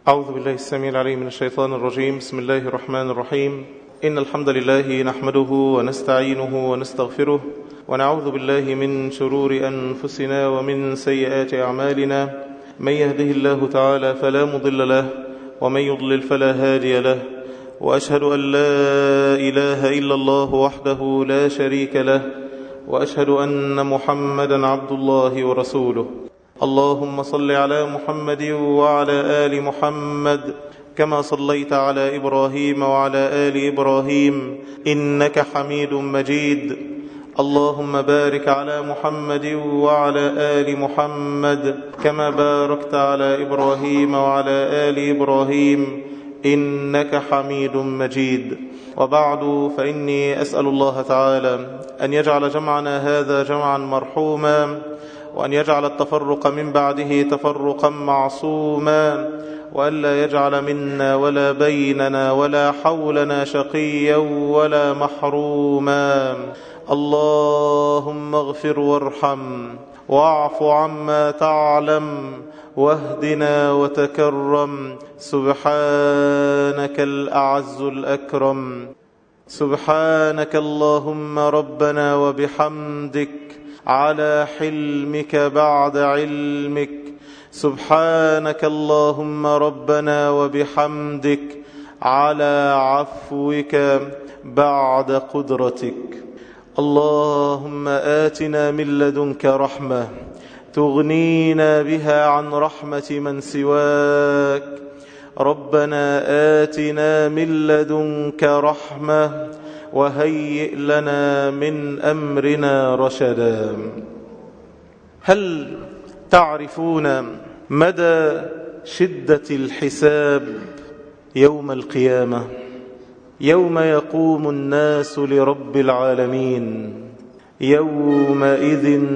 أعوذ بالله السميع العليم من الشيطان الرجيم. بسم الله الرحمن الرحيم. إن الحمد لله نحمده ونستعينه ونستغفره ونعوذ بالله من شرور أنفسنا ومن سيئات أعمالنا. من يهده الله تعالى فلا مضل له ومن يضلل فلا هادي له، وأشهد أن لا إله إلا الله وحده لا شريك له، وأشهد أن محمدا عبد الله ورسوله. اللهم صل على محمد وعلى آل محمد كما صليت على إبراهيم وعلى آل إبراهيم إنك حميد مجيد. اللهم بارك على محمد وعلى آل محمد كما باركت على إبراهيم وعلى آل إبراهيم إنك حميد مجيد. وبعد، فإني أسأل الله تعالى أن يجعل جمعنا هذا جمعا مرحوما، وأن يجعل التفرق من بعده تفرقا معصوما، وأن لا يجعل منا ولا بيننا ولا حولنا شقيا ولا محروما. اللهم اغفر وارحم واعف عما تعلم واهدنا وتكرم. سبحانك الأعز الأكرم. سبحانك اللهم ربنا وبحمدك على حلمك بعد علمك. سبحانك اللهم ربنا وبحمدك على عفوك بعد قدرتك. اللهم آتنا من لدنك رحمة تغنينا بها عن رحمة من سواك. ربنا آتنا من لدنك رحمة وهيئ لنا من أمرنا رشدا. هل تعرفون مدى شدة الحساب يوم القيامة، يوم يقوم الناس لرب العالمين؟ يومئذ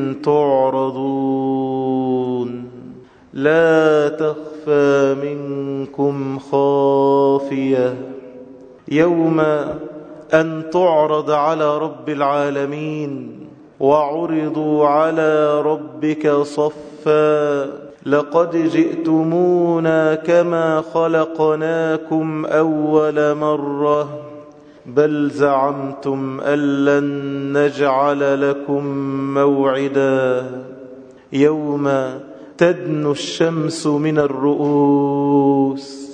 تعرضون لا تخفى منكم خافية. يوم أن تعرض على رب العالمين وعرضوا على ربك صفا لقد جئتمونا كما خلقناكم أول مرة بل زعمتم أن لن نجعل لكم موعدا. يوم تدنو الشمس من الرؤوس،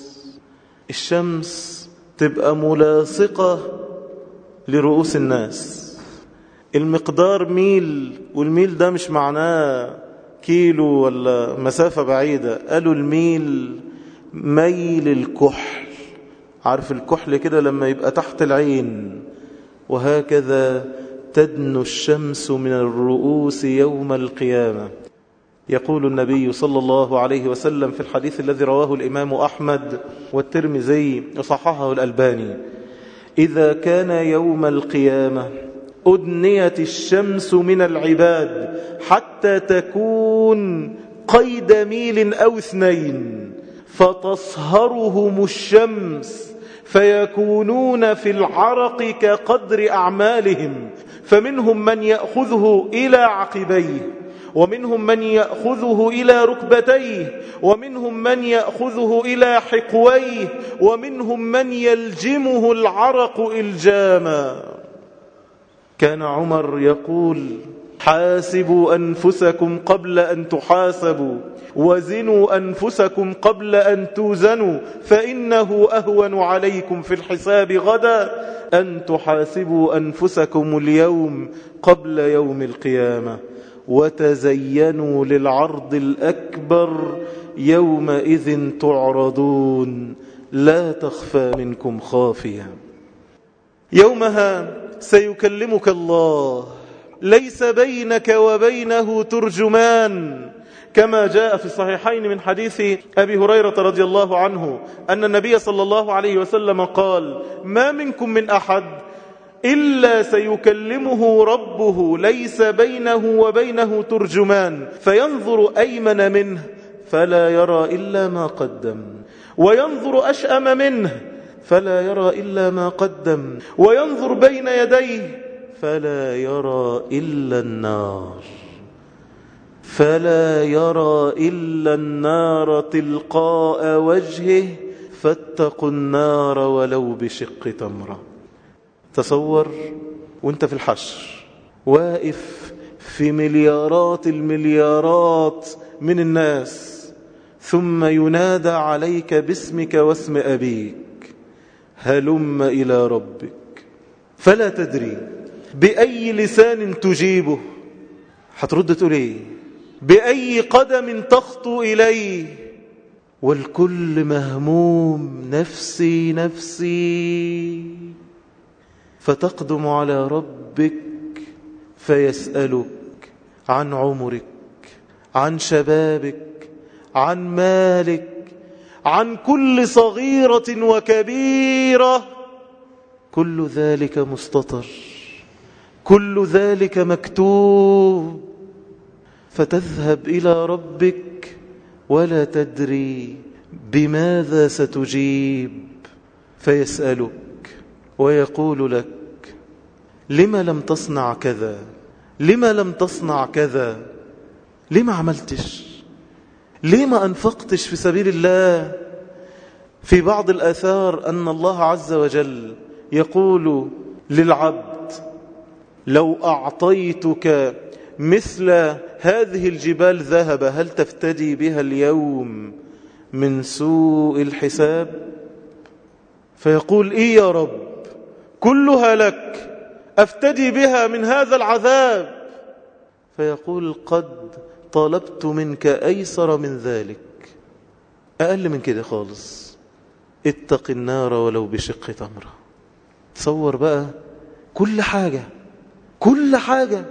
الشمس تبقى ملاصقة لرؤوس الناس. المقدار ميل، والميل ده مش معناه كيلو ولا مسافة بعيدة، قالوا الميل ميل الكحل. عارف الكحل كده لما يبقى تحت العين؟ وهكذا تدنو الشمس من الرؤوس يوم القيامة. يقول النبي صلى الله عليه وسلم في الحديث الذي رواه الإمام أحمد والترمذي وصححه الألباني: إذا كان يوم القيامة أدنيت الشمس من العباد حتى تكون قيد ميل أو 2 فتصهرهم الشمس فيكونون في العرق كقدر أعمالهم، فمنهم من يأخذه إلى عقبيه، ومنهم من يأخذه إلى ركبتيه، ومنهم من يأخذه إلى حقويه، ومنهم من يلجمه العرق إلجاما. كان عمر يقول: حاسبوا أنفسكم قبل أن تحاسبوا، وزنوا أنفسكم قبل أن توزنوا، فإنه أهون عليكم في الحساب غدا أن تحاسبوا أنفسكم اليوم قبل يوم القيامة. وتزينوا للعرض الأكبر يومئذ تعرضون لا تخفى منكم خافية. يومها سيكلمك الله، ليس بينك وبينه ترجمان، كما جاء في الصحيحين من حديث أبي هريرة رضي الله عنه أن النبي صلى الله عليه وسلم قال: ما منكم من أحد إلا سيكلمه ربه ليس بينه وبينه ترجمان، فينظر أيمن منه فلا يرى إلا ما قدم، وينظر أشأم منه فلا يرى إلا ما قدم، وينظر بين يديه فلا يرى إلا النار. فلا يرى إلا النار تلقاء وجهه فاتقوا النار ولو بشق تمرة. تصور وانت في الحشر واقف في مليارات المليارات من الناس، ثم ينادى عليك باسمك واسم أبيك: هلم إلى ربك. فلا تدري بأي لسان تجيبه، هترد تقول ايه؟ بأي قدم تخطو إليه؟ والكل مهموم: نفسي نفسي. فتقدم على ربك فيسألك عن عمرك، عن شبابك، عن مالك، عن كل صغيرة وكبيرة. كل ذلك مستطر، كل ذلك مكتوب. فتذهب إلى ربك ولا تدري بماذا ستجيب، فيسألك ويقول لك: لما لم تصنع كذا؟ لما لم تصنع كذا؟ لما عملتش؟ لما أنفقتش في سبيل الله؟ في بعض الآثار أن الله عز وجل يقول للعبد: لو أعطيتك مثل هذه الجبال ذهب هل تفتدي بها اليوم من سوء الحساب؟ فيقول: إيه يا رب، كلها لك، أفتدي بها من هذا العذاب. فيقول: قد طلبت منك أيسر من ذلك، أقل من كده خالص، اتق النار ولو بشق تمرة. تصور بقى كل حاجة، كل حاجة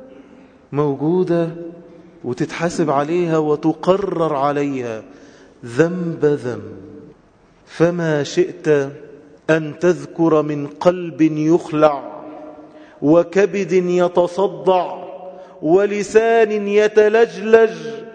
موجودة وتتحاسب عليها وتقرر عليها ذنب ذنب. فما شئت أن تذكر من قلب يخلع، وكبد يتصدع، ولسان يتلجلج،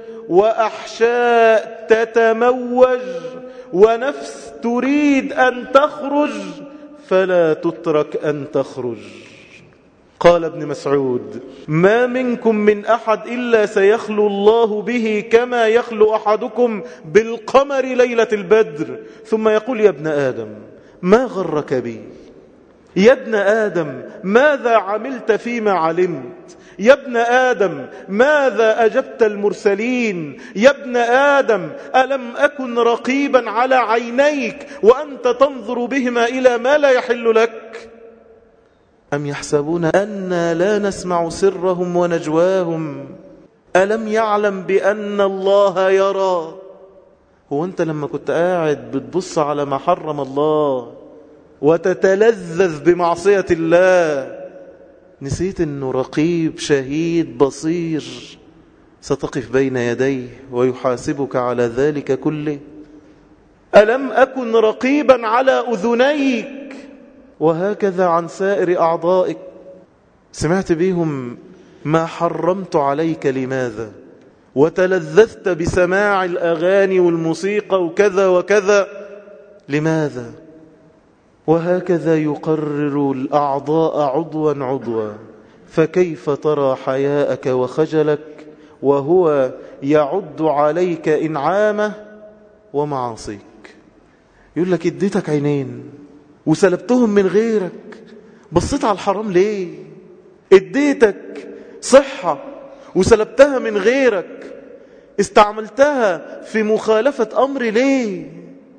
وأحشاء تتموج، ونفس تريد أن تخرج فلا تترك أن تخرج. قال ابن مسعود: ما منكم من أحد إلا سيخلو الله به كما يخلو أحدكم بالقمر ليلة البدر، ثم يقول: يا ابن آدم ما غرك بي؟ يا ابن آدم ماذا عملت فيما علمت؟ يا ابن آدم ماذا أجبت المرسلين؟ يا ابن آدم ألم أكن رقيبا على عينيك وأنت تنظر بهما إلى ما لا يحل لك؟ أم يحسبون أنا لا نسمع سرهم ونجواهم؟ ألم يعلم بأن الله يرى؟ هو أنت لما كنت قاعد بتبص على ما حرم الله وتتلذذ بمعصية الله نسيت أنه رقيب شهيد بصير ستقف بين يديه ويحاسبك على ذلك كله؟ ألم أكن رقيبا على أذنيك؟ وهكذا عن سائر أعضائك، سمعت بهم ما حرمت عليك لماذا؟ وتلذذت بسماع الأغاني والموسيقى وكذا وكذا لماذا؟ وهكذا يقرر الأعضاء عضوا عضوا. فكيف ترى حياءك وخجلك وهو يعد عليك إنعامه ومعاصيك؟ يقول لك: اديتك عينين وسلبتهم من غيرك، بصيت على الحرام ليه؟ اديتك صحة وسلبتها من غيرك، استعملتها في مخالفة أمر ليه؟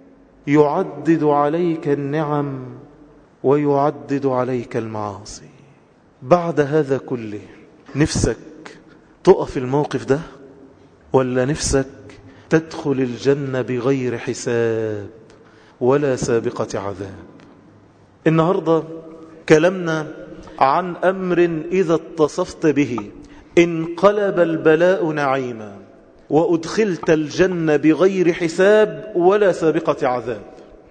يعدد عليك النعم ويعدد عليك المعاصي. بعد هذا كله نفسك تقف الموقف ده، ولا نفسك تدخل الجنة بغير حساب ولا سابقة عذاب؟ النهاردة كلامنا عن أمر إذا اتصفت به انقلب البلاء نعيما وأدخلت الجنة بغير حساب ولا سابقة عذاب.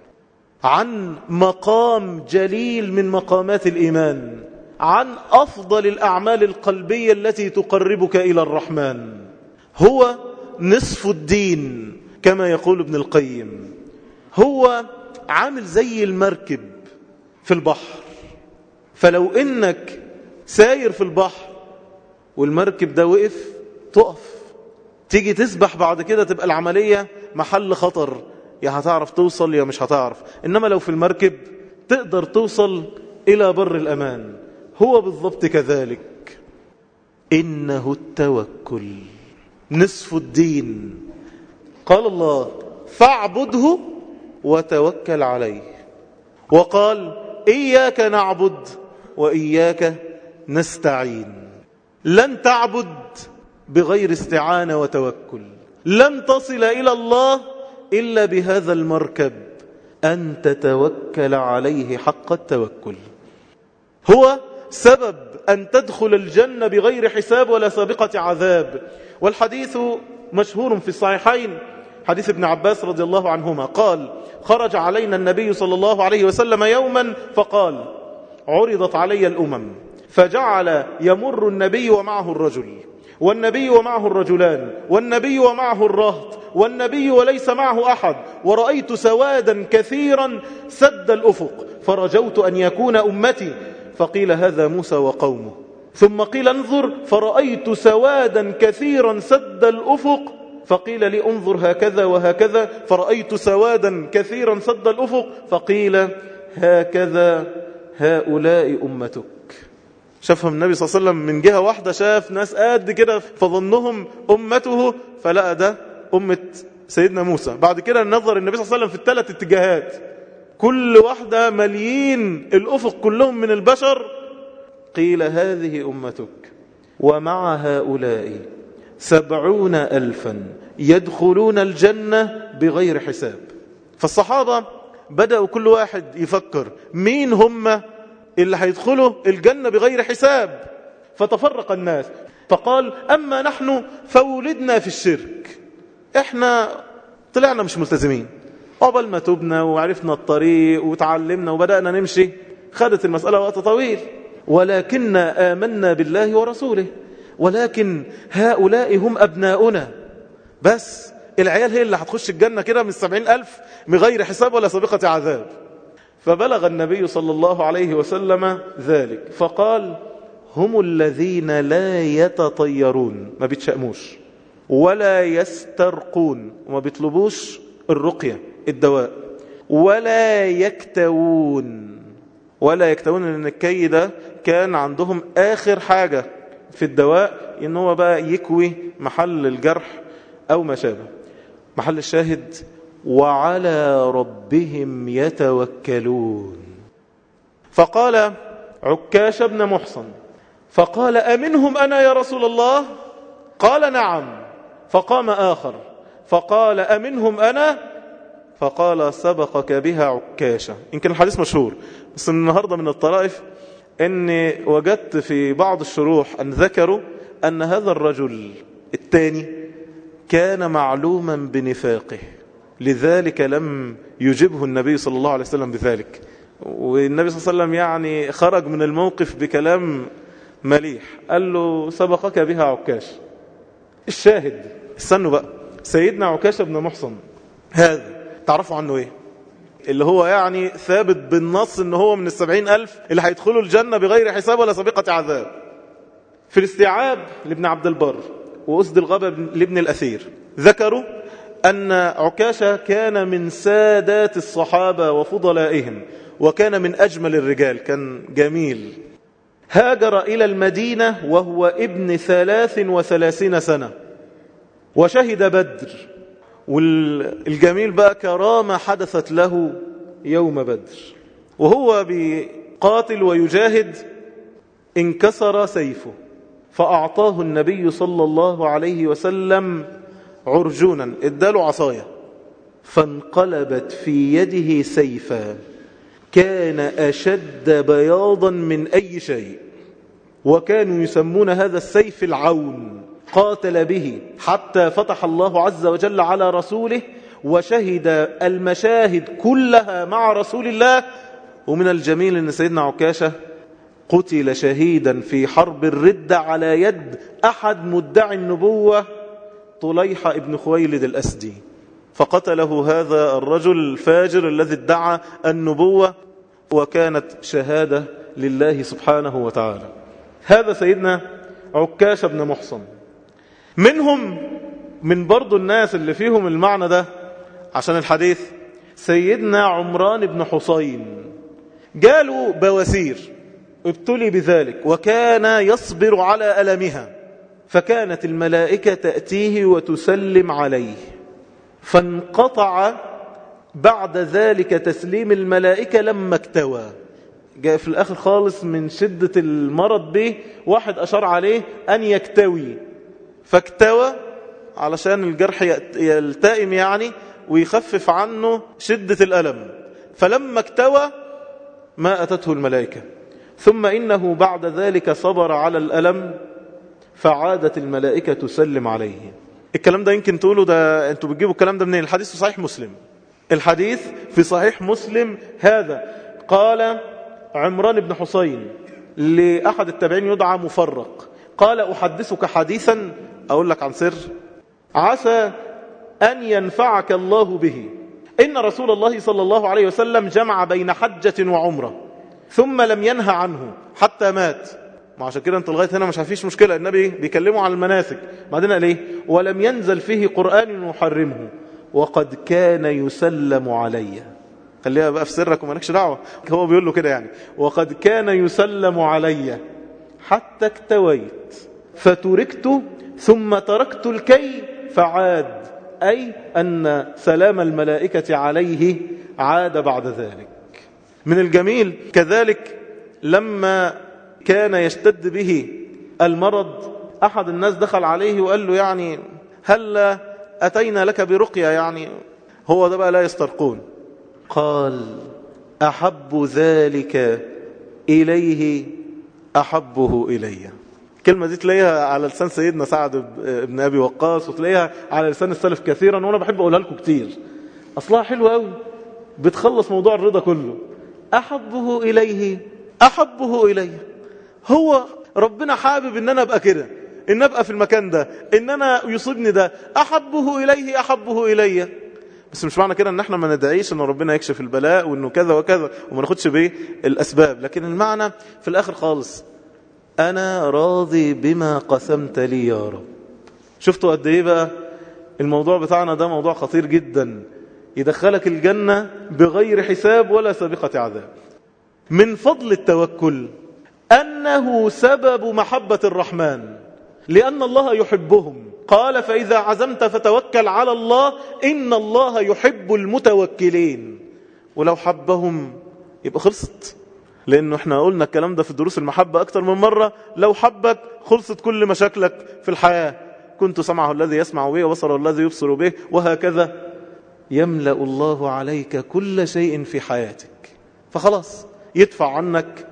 عن مقام جليل من مقامات الإيمان، عن أفضل الأعمال القلبية التي تقربك إلى الرحمن. هو نصف الدين كما يقول ابن القيم. هو عامل زي المركب في البحر، فلو إنك ساير في البحر والمركب ده وقف تقف تيجي تسبح بعد كده تبقى العملية محل خطر، يا هتعرف توصل يا مش هتعرف. إنما لو في المركب تقدر توصل إلى بر الأمان. هو بالضبط كذلك. إنه التوكل نصف الدين. قال الله فاعبده وتوكل عليه، وقال إياك نعبد وإياك نستعين. لن تعبد بغير استعانة وتوكل، لن تصل إلى الله إلا بهذا المركب، أن تتوكل عليه حق التوكل. هو سبب أن تدخل الجنة بغير حساب ولا سابقة عذاب. والحديث مشهور في الصحيحين، حديث ابن عباس رضي الله عنهما قال خرج علينا النبي صلى الله عليه وسلم يوما فقال عرضت علي الأمم، فجعل يمر النبي ومعه الرجل، والنبي ومعه الرجلان، والنبي ومعه الرهط، والنبي وليس معه أحد، ورأيت سوادا كثيرا سد الأفق، فرجوت أن يكون أمتي، فقيل هذا موسى وقومه. ثم قيل انظر، فرأيت سوادا كثيرا سد الأفق، فقيل لي انظر هكذا وهكذا، فرأيت سوادا كثيرا سد الأفق، فقيل هكذا هؤلاء أمتك. شافهم النبي صلى الله عليه وسلم من جهة واحدة، شاف ناس قد كده فظنهم أمته، فلقى ده أمة سيدنا موسى. بعد كده نظر النبي صلى الله عليه وسلم في الثلاث اتجاهات، كل واحدة مليين الأفق كلهم من البشر، قيل هذه أمتك ومع هؤلاء 70,000 يدخلون الجنة بغير حساب. فالصحابة بدأوا كل واحد يفكر مين هم اللي هيدخلوا الجنة بغير حساب. فتفرق الناس، فقال أما نحن فولدنا في الشرك، احنا طلعنا مش ملتزمين، قبل ما تبنا وعرفنا الطريق وتعلمنا وبدأنا نمشي خدت المسألة وقت طويل، ولكننا آمنا بالله ورسوله، ولكن هؤلاء هم أبناؤنا، بس العيال هي اللي هتخش الجنة كده من 70,000 من غير حساب ولا سابقة عذاب. فبلغ النبي صلى الله عليه وسلم ذلك، فقال هم الذين لا يتطيرون، ما بيتشأموش ولا يسترقون، وما بيطلبوش الرقية الدواء، ولا يكتوون. ولا يكتوون لأن الكي ده كان عندهم آخر حاجة في الدواء، إن هو بقى يكوي محل الجرح أو ما شابه. محل الشاهد وعلى ربهم يتوكلون. فقال عكاش بن محصن، فقال أمنهم أنا يا رسول الله؟ قال نعم. فقام آخر فقال أمنهم أنا؟ فقال سبقك بها عكاشة. يمكن الحديث مشهور، بس النهاردة من الطرائف أني وجدت في بعض الشروح أن ذكروا أن هذا الرجل الثاني كان معلوما بنفاقه، لذلك لم يجبه النبي صلى الله عليه وسلم بذلك. والنبي صلى الله عليه وسلم يعني خرج من الموقف بكلام مليح، قال له سبقك بها عكاش. الشاهد استنوا بقى، سيدنا عكاش بن محصن هذا تعرفوا عنه ايه؟ اللي هو يعني ثابت بالنص ان هو من 70,000 اللي هيدخلوا الجنة بغير حساب ولا سابقة عذاب. في الاستيعاب لابن عبد البر وأسد الغابة لابن الأثير ذكروا أن عكاشة كان من سادات الصحابة وفضلائهم، وكان من أجمل الرجال، كان جميل. هاجر إلى المدينة وهو ابن 33 سنة، وشهد بدر. والجميل بقى كرامة حدثت له يوم بدر، وهو بقاتل ويجاهد انكسر سيفه، فأعطاه النبي صلى الله عليه وسلم عرجونا، اداله عصاية، فانقلبت في يده سيفا كان أشد بياضا من أي شيء، وكانوا يسمون هذا السيف العون. قاتل به حتى فتح الله عز وجل على رسوله، وشهد المشاهد كلها مع رسول الله. ومن الجميل أن سيدنا عكاشة قتل شهيدا في حرب الردة على يد أحد مدعي النبوة، طليحة ابن خويلد الأسدي، فقتله هذا الرجل الفاجر الذي ادعى النبوة، وكانت شهادة لله سبحانه وتعالى. هذا سيدنا عكاش بن محصن. منهم من برضو الناس اللي فيهم المعنى ده عشان الحديث سيدنا عمران بن حسين، جاله بواسير ابتلي بذلك وكان يصبر على ألمها، فكانت الملائكة تأتيه وتسلم عليه، فانقطع بعد ذلك تسليم الملائكة لما اكتوى. جاء في الآخر خالص من شدة المرض به واحد أشار عليه أن يكتوي، فاكتوى علشان الجرح يلتئم يعني ويخفف عنه شدة الألم، فلما اكتوى ما أتته الملائكة، ثم إنه بعد ذلك صبر على الألم فعادت الملائكة تسلم عليه. الكلام ده يمكن تقولوا ده أنتوا بتجيبوا الكلام ده منين؟ الحديث في صحيح مسلم، الحديث في صحيح مسلم هذا. قال عمران بن حسين لأحد التابعين يدعى مفرق، قال أحدثك حديثا أقول لك عن سر عسى أن ينفعك الله به. إن رسول الله صلى الله عليه وسلم جمع بين حجة وعمرة ثم لم ينهى عنه حتى مات. ما عشان كده انت لغاية هنا مش هفيش مشكلة، النبي بيكلموا عن المناسك، بعدين قال ايه؟ ولم ينزل فيه قرآن يحرمه وقد كان يسلم علي. خليها بقى في سرك ومالكش دعوة، هو بيقول له كده يعني، وقد كان يسلم علي حتى اكتويت فتركت ثم تركت الكي فعاد، أي أن سلام الملائكة عليه عاد بعد ذلك. من الجميل كذلك لما كان يشتد به المرض أحد الناس دخل عليه وقال له يعني هل أتينا لك برقية، يعني هو ده بقى لا يسترقون. قال أحب ذلك إليه أحبه إلي. الكلمة دي تلاقيها على لسان سيدنا سعد بن أبي وقاص وتلاقيها على لسان السلف كثيرا، وأنا بحب أقولها لكم كتير، أصلها حلوة قوي بتخلص موضوع الرضا كله. أحبه إليه أحبه إلي، هو ربنا حابب إن أنا أبقى كده، إن أبقى في المكان ده، إن أنا يصيبني ده، أحبه إليه أحبه إلي. بس مش معنى كده إن احنا ما ندعيش إن ربنا يكشف البلاء وإنه كذا وكذا وما ناخدش بيه الأسباب، لكن المعنى في الآخر خالص أنا راضي بما قسمت لي يا رب. شفتوا قد إيه بقى الموضوع بتاعنا ده موضوع خطير جدا، يدخلك الجنة بغير حساب ولا سابقة عذاب. من فضل التوكل أنه سبب محبة الرحمن، لأن الله يحبهم. قال فإذا عزمت فتوكل على الله إن الله يحب المتوكلين. ولو حبهم يبقى خلصت، لأنه احنا قلنا الكلام ده في دروس المحبة أكتر من مرة. لو حبك خلصت كل مشاكلك في الحياة. كنت سمعه الذي يسمع به وبصره الذي يبصر به، وهكذا يملأ الله عليك كل شيء في حياتك، فخلاص يدفع عنك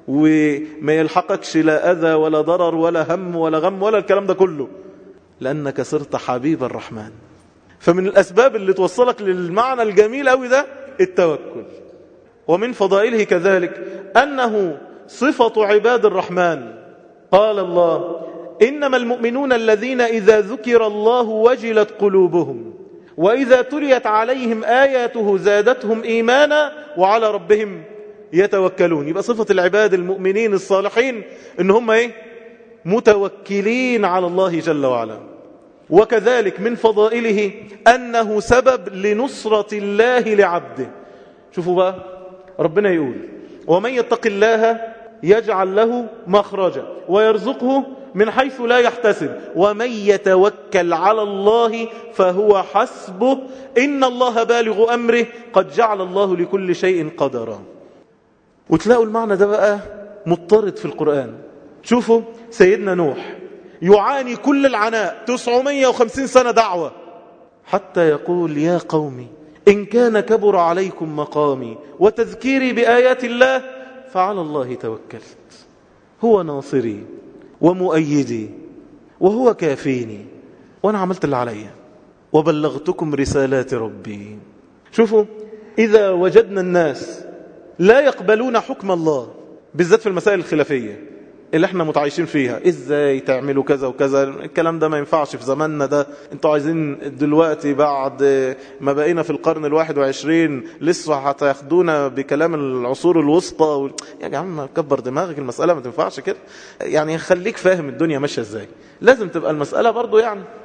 وما يلحقكش لا أذى ولا ضرر ولا هم ولا غم ولا الكلام ده كله، لأنك صرت حبيب الرحمن. فمن الأسباب اللي توصلك للمعنى الجميل أوي ده التوكل. ومن فضائله كذلك أنه صفة عباد الرحمن. قال الله إنما المؤمنون الذين إذا ذكر الله وجلت قلوبهم وإذا تليت عليهم آياته زادتهم إيمانا وعلى ربهم يتوكلون. يبقى صفة العباد المؤمنين الصالحين إن هم متوكلين على الله جل وعلا. وكذلك من فضائله أنه سبب لنصرة الله لعبده. شوفوا بقى ربنا يقول ومن يتق الله يجعل له مخرجا ويرزقه من حيث لا يحتسب ومن يتوكل على الله فهو حسبه إن الله بالغ أمره قد جعل الله لكل شيء قدرا. وتلاقوا المعنى ده بقى مضطرد في القرآن. شوفوا سيدنا نوح يعاني كل العناء 950 سنة دعوة، حتى يقول يا قومي إن كان كبر عليكم مقامي وتذكيري بآيات الله فعلى الله توكلت هو ناصري ومؤيدي وهو كافيني وأنا عملت اللي عليا وبلغتكم رسالات ربي. شوفوا إذا وجدنا الناس لا يقبلون حكم الله بالذات في المسائل الخلافية اللي احنا متعايشين فيها، ازاي تعملوا كذا وكذا، الكلام ده ما ينفعش في زماننا ده، انتوا عايزين دلوقتي بعد ما بقينا في القرن 21 لسه هتاخدونا بكلام العصور الوسطى يا جماعه كبر دماغك، المسألة ما تنفعش كده، يعني خليك فاهم الدنيا ماشية ازاي، لازم تبقى المسألة برضو يعني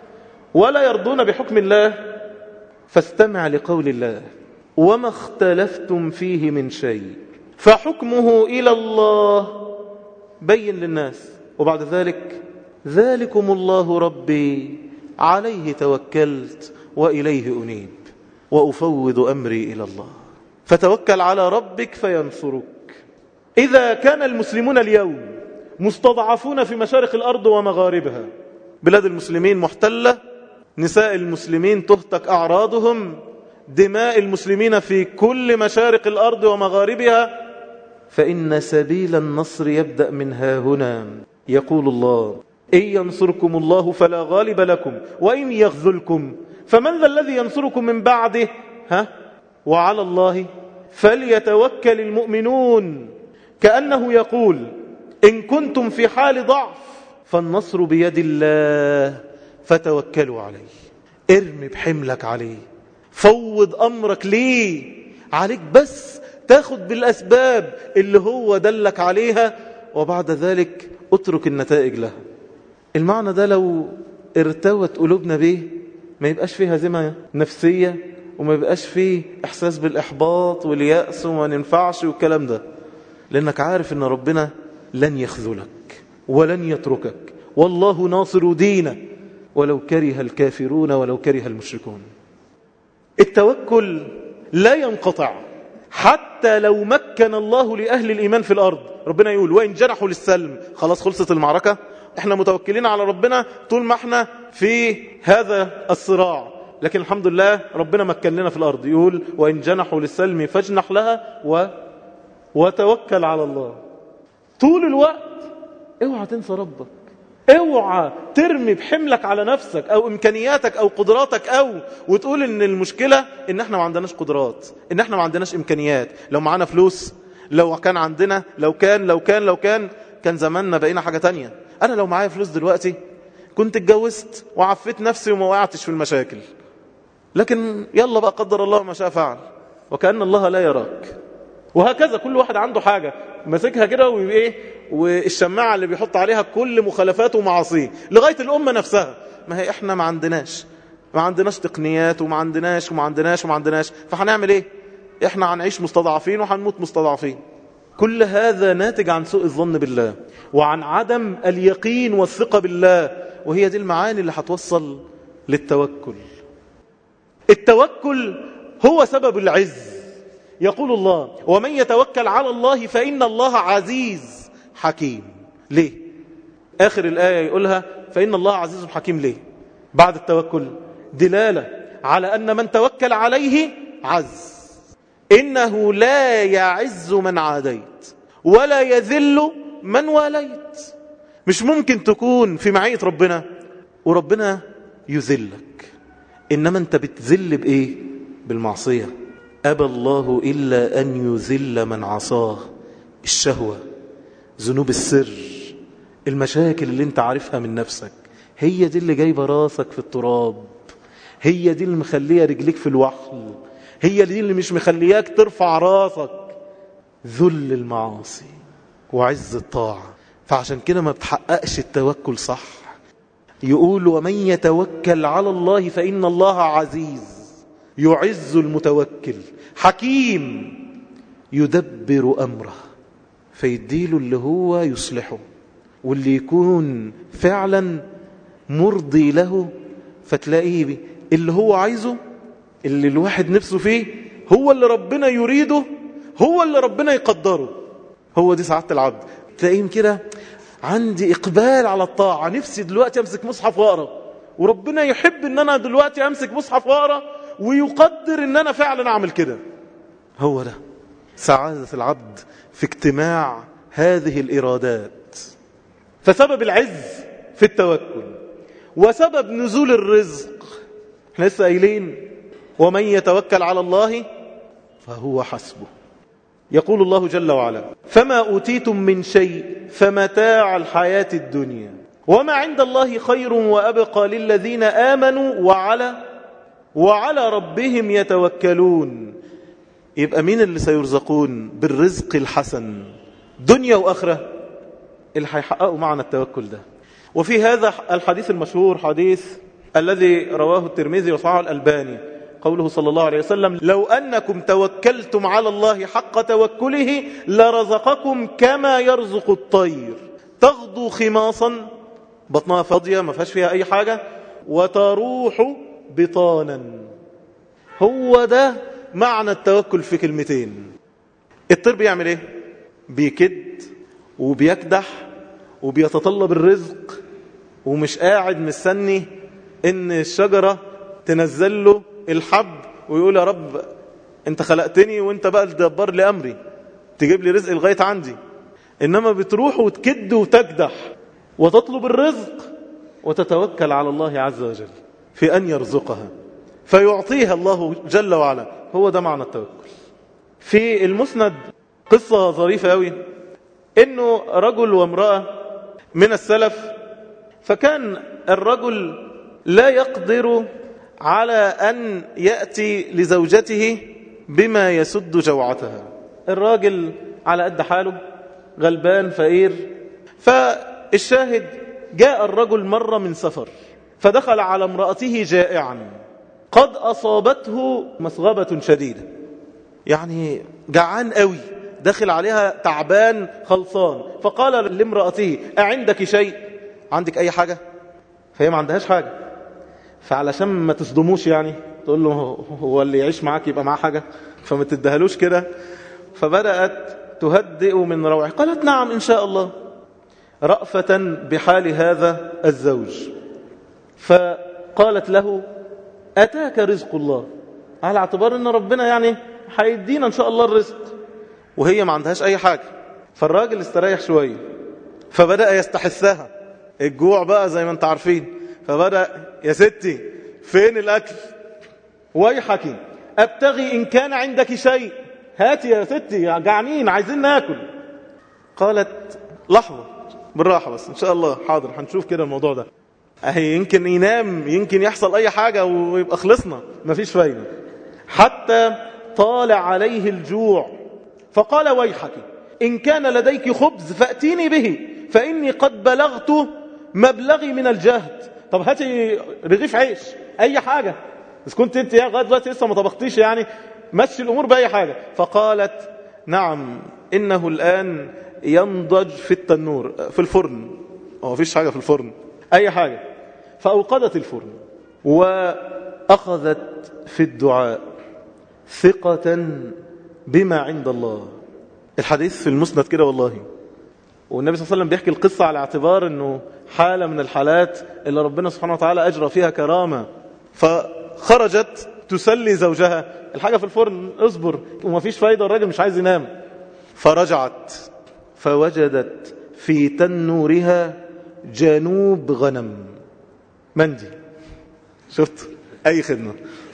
ولا يرضون بحكم الله. فاستمع لقول الله: وما اختلفتم فيه من شيء فحكمه إلى الله. بين للناس. وبعد ذلك: ذلكم الله ربي عليه توكلت وإليه أنيب وأفوض أمري إلى الله. فتوكل على ربك فينصرك. إذا كان المسلمون اليوم مستضعفون في مشارق الأرض ومغاربها، بلاد المسلمين محتلة، نساء المسلمين تهتك أعراضهم، دماء المسلمين في كل مشارق الأرض ومغاربها، فإن سبيل النصر يبدأ من ها هنا. يقول الله: إن ينصركم الله فلا غالب لكم وإن يخذلكم فمن ذا الذي ينصركم من بعده وعلى الله فليتوكل المؤمنون. كأنه يقول: إن كنتم في حال ضعف فالنصر بيد الله فتوكلوا عليه. ارمي بحملك عليه، فوض أمرك ليه، عليك بس تاخد بالأسباب اللي هو دلك عليها، وبعد ذلك اترك النتائج لها. المعنى ده لو ارتوت قلوبنا به ما يبقاش فيه هزيمة نفسية، وما يبقاش فيه إحساس بالإحباط واليأس وما ننفعش والكلام ده، لأنك عارف أن ربنا لن يخذلك ولن يتركك، والله ناصر دينه ولو كره الكافرون ولو كره المشركون. التوكل لا ينقطع حتى لو مكن الله لأهل الإيمان في الأرض. ربنا يقول: وإن جنحوا للسلم. خلاص خلصت المعركة، احنا متوكلين على ربنا طول ما احنا في هذا الصراع، لكن الحمد لله ربنا مكن لنا في الأرض. يقول: وإن جنحوا للسلم فاجنح لها وتوكل على الله. طول الوقت اوعى تنسى ربك، اوعى ترمي بحملك على نفسك او امكانياتك او قدراتك، او وتقول ان المشكلة ان احنا ما عندناش قدرات، ان احنا ما عندناش امكانيات. لو معانا فلوس، لو كان عندنا، لو كان زماننا بقينا حاجة تانية. انا لو معايا فلوس دلوقتي كنت اتجوزت وعفيت نفسي وما وقعتش في المشاكل، لكن يلا بقى قدر الله ما شاء فعل، وكأن الله لا يراك. وهكذا كل واحد عنده حاجة مسكها كده وايه، والشماعة اللي بيحط عليها كل مخالفاته ومعاصيه لغاية الأمة نفسها. ما هي احنا ما عندناش تقنيات وما عندناش، فهنعمل ايه؟ احنا هنعيش مستضعفين وهنموت مستضعفين. كل هذا ناتج عن سوء الظن بالله وعن عدم اليقين والثقة بالله، وهي دي المعاني اللي هتوصل للتوكل. التوكل هو سبب العز. يقول الله: ومن يتوكل على الله فإن الله عزيز حكيم. ليه؟ آخر الآية يقولها فإن الله عزيز حكيم. ليه؟ بعد التوكل دلالة على أن من توكل عليه عز. إنه لا يعز من عاديت ولا يذل من واليت. مش ممكن تكون في معية ربنا وربنا يذلك، إنما أنت بتذل بإيه؟ بالمعصية. أبى الله إلا أن يذل من عصاه. الشهوة، ذنوب السر، المشاكل اللي انت عارفها من نفسك، هي دي اللي جايبه راسك في التراب، هي دي اللي مخليه رجليك في الوحل، هي دي اللي مش مخلياك ترفع راسك. ذل المعاصي وعز الطاعة. فعشان كده ما بتحققش التوكل صح. يقول: ومن يتوكل على الله فإن الله عزيز يعز المتوكل حكيم يدبر أمره. فيديله اللي هو يصلحه واللي يكون فعلا مرضي له، فتلاقيه اللي هو عايزه، اللي الواحد نفسه فيه، هو اللي ربنا يريده، هو اللي ربنا يقدره. هو دي سعادة العبد. تلاقيهم كده عندي إقبال على الطاعة، نفسي دلوقتي أمسك مصحف وأقرأ، وربنا يحب أن أنا دلوقتي أمسك مصحف وأقرأ، ويقدر أن أنا فعلا أعمل كده. هو ده سعادة العبد في اجتماع هذه الإرادات. فسبب العز في التوكل، وسبب نزول الرزق احنا لسه قايلين: ومن يتوكل على الله فهو حسبه. يقول الله جل وعلا: فما أوتيتم من شيء فمتاع الحياة الدنيا وما عند الله خير وأبقى للذين آمنوا وعلى ربهم يتوكلون. يبقى مين اللي سيرزقون بالرزق الحسن دنيا وآخرة؟ اللي هيحققوا معنى التوكل ده. وفي هذا الحديث المشهور، حديث الذي رواه الترمذي وصححه الألباني، قوله صلى الله عليه وسلم: لو أنكم توكلتم على الله حق توكله لرزقكم كما يرزق الطير، تغدو خماصا، بطنها فاضية ما فيهاش فيها أي حاجة، وتروح بطانا. هو ده معنى التوكل في كلمتين. الطير بيعمل ايه؟ بيكد وبيكدح وبيتطلب الرزق، ومش قاعد مستني ان الشجرة تنزل له الحب ويقول يا رب انت خلقتني وانت بقى تدبر لي امري تجيب لي رزق لغاية عندي. انما بتروح وتكد وتكدح وتطلب الرزق وتتوكل على الله عز وجل في ان يرزقها فيعطيها الله جل وعلا. هو ده معنى التوكل. في المسند قصة ظريفة قوي، انه رجل وامرأة من السلف، فكان الرجل لا يقدر على أن يأتي لزوجته بما يسد جوعتها. الراجل على قد حاله، غلبان فقير. فالشاهد جاء الرجل مرة من سفر فدخل على امرأته جائعا قد أصابته مسغبة شديدة، يعني جعان قوي، دخل عليها تعبان خلصان. فقال لامرأته: أعندك شيء؟ عندك أي حاجة؟ فهي ما عندهاش حاجة، فعلشان ما تصدموش يعني تقول له هو اللي يعيش معاك يبقى معاه حاجة، فما تدهلوش كده. فبدأت تهدئ من روعه، قالت: نعم إن شاء الله، رأفة بحال هذا الزوج. فقالت له: أتاك رزق الله، على اعتبار أن ربنا يعني هيدينا إن شاء الله الرزق، وهي ما عندهاش أي حاجة. فالراجل استريح شوية، فبدأ يستحثها، الجوع بقى زي ما انت عارفين. فبدأ: يا ستي فين الأكل؟ ويحك أبتغي إن كان عندك شيء، هاتي يا ستي جعانين عايزين ناكل. قالت: لحظة بالراحة بس إن شاء الله، حاضر هنشوف كده الموضوع ده، أهي يمكن ينام، يمكن يحصل أي حاجة ويبقى خلصنا، مفيش فايدة. حتى طال عليه الجوع فقال: ويحك إن كان لديك خبز فأتيني به فإني قد بلغت مبلغي من الجهد. طب هاتي رغيف عيش، أي حاجة، بس كنت انت لغاية دلوقتي لسه ما طبختيش، يعني مشي الأمور بأي حاجة. فقالت: نعم إنه الآن ينضج في التنور، في الفرن، ما فيش حاجة في الفرن، أي حاجة. فأوقدت الفرن وأخذت في الدعاء ثقة بما عند الله. الحديث في المسند كده والله، والنبي صلى الله عليه وسلم بيحكي القصة على اعتبار أنه حالة من الحالات اللي ربنا سبحانه وتعالى أجرى فيها كرامة. فخرجت تسلي زوجها، الحاجة في الفرن، اصبر، وما فيش فايدة، الراجل مش عايز ينام. فرجعت فوجدت في تنورها جنوب غنم، مندي، شفت أي خدمة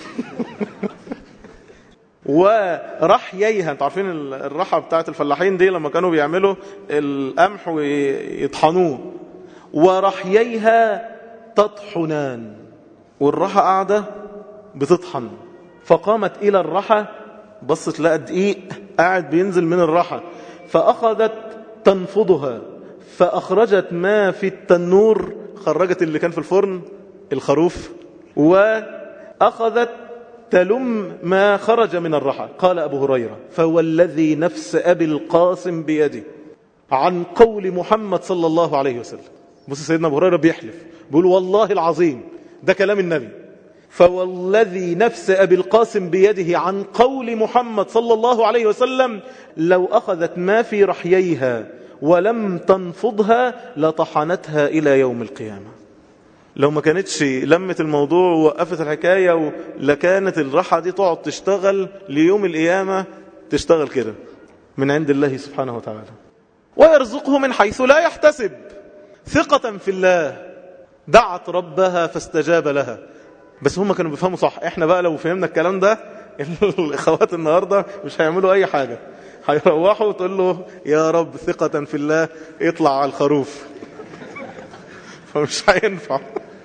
ورحييها. انتوا عارفين الرحى بتاعت الفلاحين دي لما كانوا بيعملوا القمح ويطحنوه، ورحييها تطحنان، والرحى قاعدة بتطحن. فقامت إلى الرحى، بصت لقى دقيق قاعد بينزل من الرحى، فأخذت تنفضها فأخرجت ما في التنور، خرجت اللي كان في الفرن الخروف، وأخذت تلم ما خرج من الرحى. قال أبو هريرة: فوالذي نفس أبي القاسم بيده، عن قول محمد صلى الله عليه وسلم. بص سيدنا أبو هريرة بيحلف، بيقول والله العظيم ده كلام النبي، فوالذي نفس أبي القاسم بيده عن قول محمد صلى الله عليه وسلم لو أخذت ما في رحييها ولم تنفضها لطحنتها إلى يوم القيامة. لو ما كانتش لمت الموضوع ووقفت الحكاية لكانت الرحى دي تقعد تشتغل ليوم القيامة، تشتغل كده من عند الله سبحانه وتعالى. ويرزقه من حيث لا يحتسب، ثقة في الله، دعت ربها فاستجاب لها. بس هم كانوا بيفهموا صح. احنا بقى لو فهمنا الكلام ده الاخوات النهاردة مش هيعملوا اي حاجة، هيروحوا وتقول له يا رب ثقة في الله يطلع على الخروف فمش هينفع.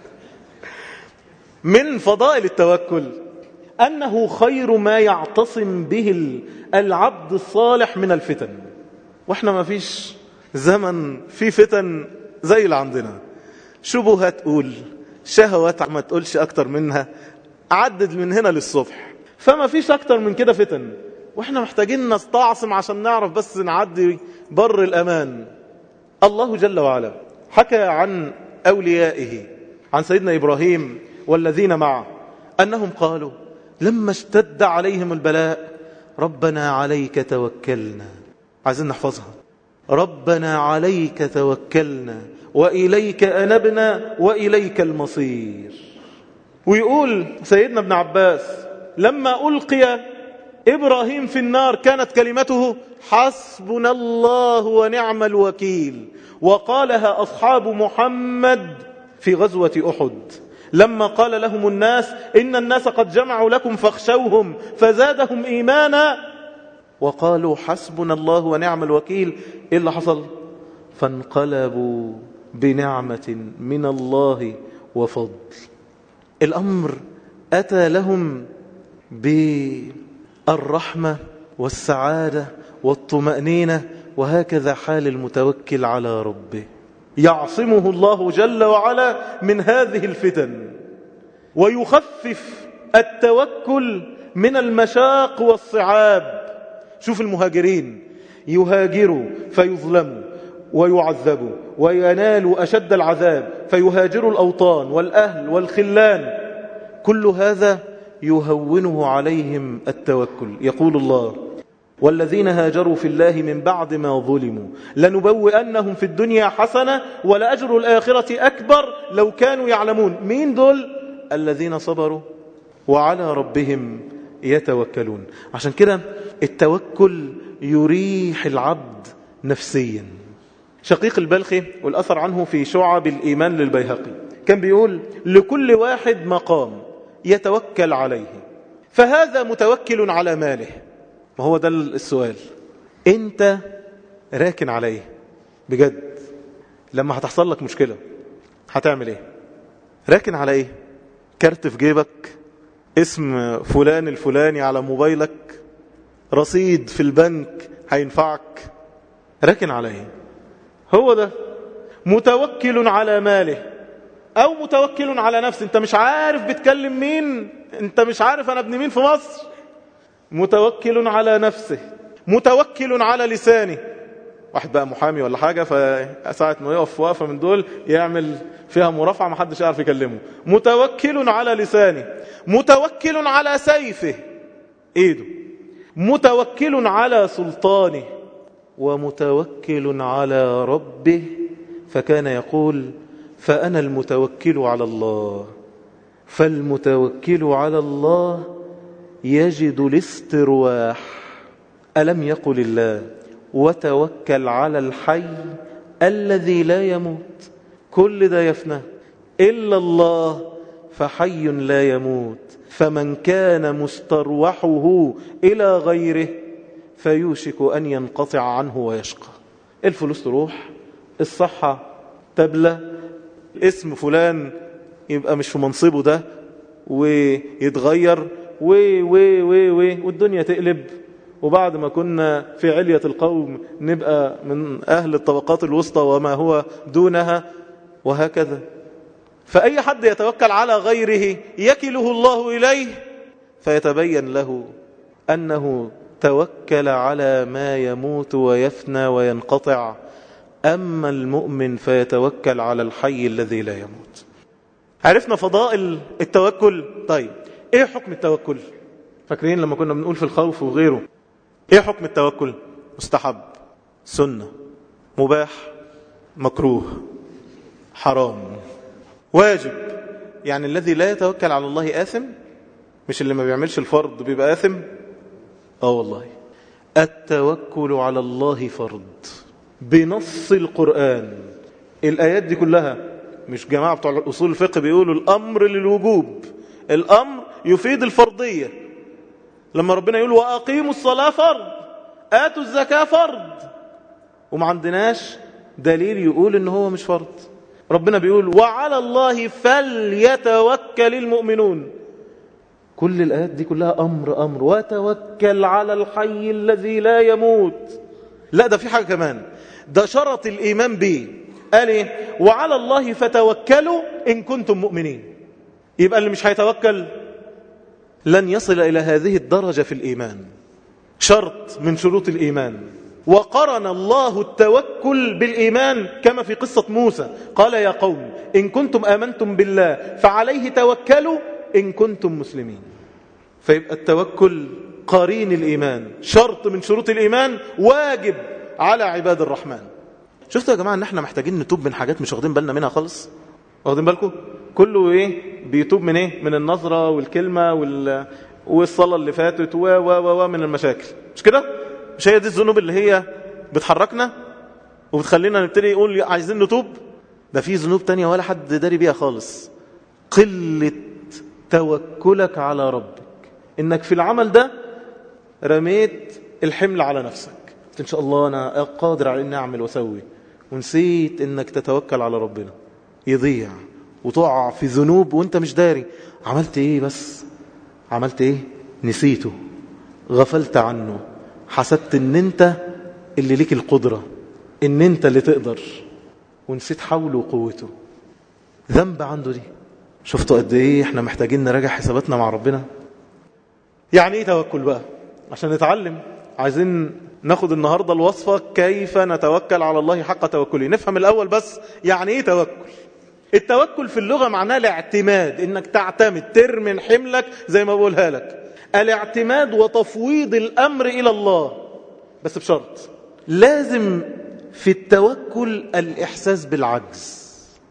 من فضائل التوكل أنه خير ما يعتصم به العبد الصالح من الفتن. واحنا ما فيش زمن في فتن زي اللي عندنا، شبهة تقول، شهوات ما تقولش أكتر منها، عدد من هنا للصبح، فما فيش أكتر من كده فتن، وإحنا محتاجين نستعصم عشان نعرف بس نعدي بر الأمان. الله جل وعلا حكى عن أوليائه، عن سيدنا إبراهيم والذين معه، أنهم قالوا لما اشتد عليهم البلاء ربنا عليك توكلنا. عايزين نحفظها، ربنا عليك توكلنا وإليك أنبنا وإليك المصير. ويقول سيدنا ابن عباس لما ألقي إبراهيم في النار كانت كلمته حسبنا الله ونعم الوكيل. وقالها أصحاب محمد في غزوة أحد لما قال لهم الناس إن الناس قد جمعوا لكم فاخشوهم فزادهم إيمانا وقالوا حسبنا الله ونعم الوكيل. إيه اللي حصل؟ فانقلبوا بنعمة من الله وفضل. الأمر أتى لهم بالرحمة والسعادة والطمأنينة، وهكذا حال المتوكل على ربه، يعصمه الله جل وعلا من هذه الفتن، ويخفف التوكل من المشاق والصعاب. شوف المهاجرين يهاجروا فيظلموا ويعذبوا وينالوا أشد العذاب، فيهاجروا الأوطان والأهل والخلان، كل هذا يهونه عليهم التوكل. يقول الله والذين هاجروا في الله من بعد ما ظلموا لنبوئنهم في الدنيا حسنة ولأجر الآخرة أكبر لو كانوا يعلمون. مين دول؟ الذين صبروا وعلى ربهم يتوكلون. عشان كده التوكل يريح العبد نفسيا. شقيق البلخي والأثر عنه في شعب الإيمان للبيهقي كان بيقول لكل واحد مقام يتوكل عليه، فهذا متوكل على ماله. وهو ده السؤال، انت راكن عليه بجد؟ لما هتحصل لك مشكلة هتعمل ايه؟ راكن على ايه؟ كارت في جيبك، اسم فلان الفلاني على موبايلك، رصيد في البنك هينفعك؟ راكن على ايه؟ هو ده متوكل على ماله او متوكل على نفسه. انت مش عارف بتكلم مين، انت مش عارف انا ابن مين في مصر. متوكل على نفسه، متوكل على لسانه. واحد بقى محامي ولا حاجة، فساعة ما يقف وقفة من دول يعمل فيها مرافعة ما حدش يعرف يكلمه. متوكل على لسانه، متوكل على سيفه ايده، متوكل على سلطانه، ومتوكل على ربه. فكان يقول فأنا المتوكل على الله، فالمتوكل على الله يجد الاسترواح. ألم يقل الله وتوكل على الحي الذي لا يموت؟ كل ده يفنى إلا الله فحي لا يموت. فمن كان مستروحه إلى غيره فيوشك أن ينقطع عنه ويشقى. الفلوس تروح، الصحة تبلى، اسم فلان يبقى مش في منصبه ده ويتغير والدنيا تقلب، وبعد ما كنا في علية القوم نبقى من أهل الطبقات الوسطى وما هو دونها، وهكذا. فأي حد يتوكل على غيره يكله الله إليه فيتبين له أنه توكل على ما يموت ويفنى وينقطع. أما المؤمن فيتوكل على الحي الذي لا يموت. عرفنا فضائل التوكل. طيب ايه حكم التوكل؟ فاكرين لما كنا بنقول في الخوف وغيره ايه حكم التوكل؟ مستحب، سنة، مباح، مكروه، حرام، واجب. يعني الذي لا يتوكل على الله آثم، مش اللي ما بيعملش الفرض بيبقى آثم. والله التوكل على الله فرض بنص القرآن. الآيات دي كلها، مش جماعة بتوع أصول الفقه بيقولوا الأمر للوجوب، الأمر يفيد الفرضية. لما ربنا يقول وأقيموا الصلاة فرض، آتوا الزكاة فرض، وما عندناش دليل يقول إن هو مش فرض. ربنا بيقول وعلى الله فليتوكل المؤمنون. كل الآيات دي كلها أمر وتوكل على الحي الذي لا يموت. لا ده في حاجة كمان، ده شرط الإيمان به. قال إيه؟ وعلى الله فتوكلوا إن كنتم مؤمنين. يبقى اللي مش هيتوكل لن يصل إلى هذه الدرجة في الإيمان. شرط من شروط الإيمان. وقرن الله التوكل بالإيمان كما في قصة موسى، قال يا قوم إن كنتم آمنتم بالله فعليه توكلوا إن كنتم مسلمين. فيبقى التوكل قرين الإيمان، شرط من شروط الإيمان، واجب على عباد الرحمن. شفتوا يا جماعة ان احنا محتاجين نتوب من حاجات مش واخدين بالنا منها خالص؟ واخدين بالكم؟ كله ايه بيتوب من ايه؟ من النظرة والكلمة والصلاة اللي فاتت من المشاكل، مش كده؟ مش هي دي الذنوب اللي هي بتحركنا وبتخلينا نبتدي نقول عايزين نتوب؟ ده في ذنوب تانية ولا حد داري بيها خالص. قلة توكلك على ربك، انك في العمل ده رميت الحمل على نفسك، ان شاء الله انا قادر على اني اعمل واسوي، ونسيت انك تتوكل على ربنا، يضيع وتقع في ذنوب وانت مش داري عملت ايه. بس عملت ايه؟ نسيته، غفلت عنه، حسبت ان انت اللي ليك القدرة، ان انت اللي تقدر، ونسيت حوله وقوته. ذنب عنده دي. شفتوا قد ايه احنا محتاجين نراجع حساباتنا مع ربنا. يعني ايه توكل بقى؟ عشان نتعلم عايزين ناخد النهاردة الوصفة كيف نتوكل على الله حق توكله. نفهم الأول بس يعني ايه توكل. التوكل في اللغة معناه الاعتماد، انك تعتمد، ترمي حملك زي ما بقولها لك، الاعتماد وتفويض الأمر إلى الله. بس بشرط، لازم في التوكل الإحساس بالعجز.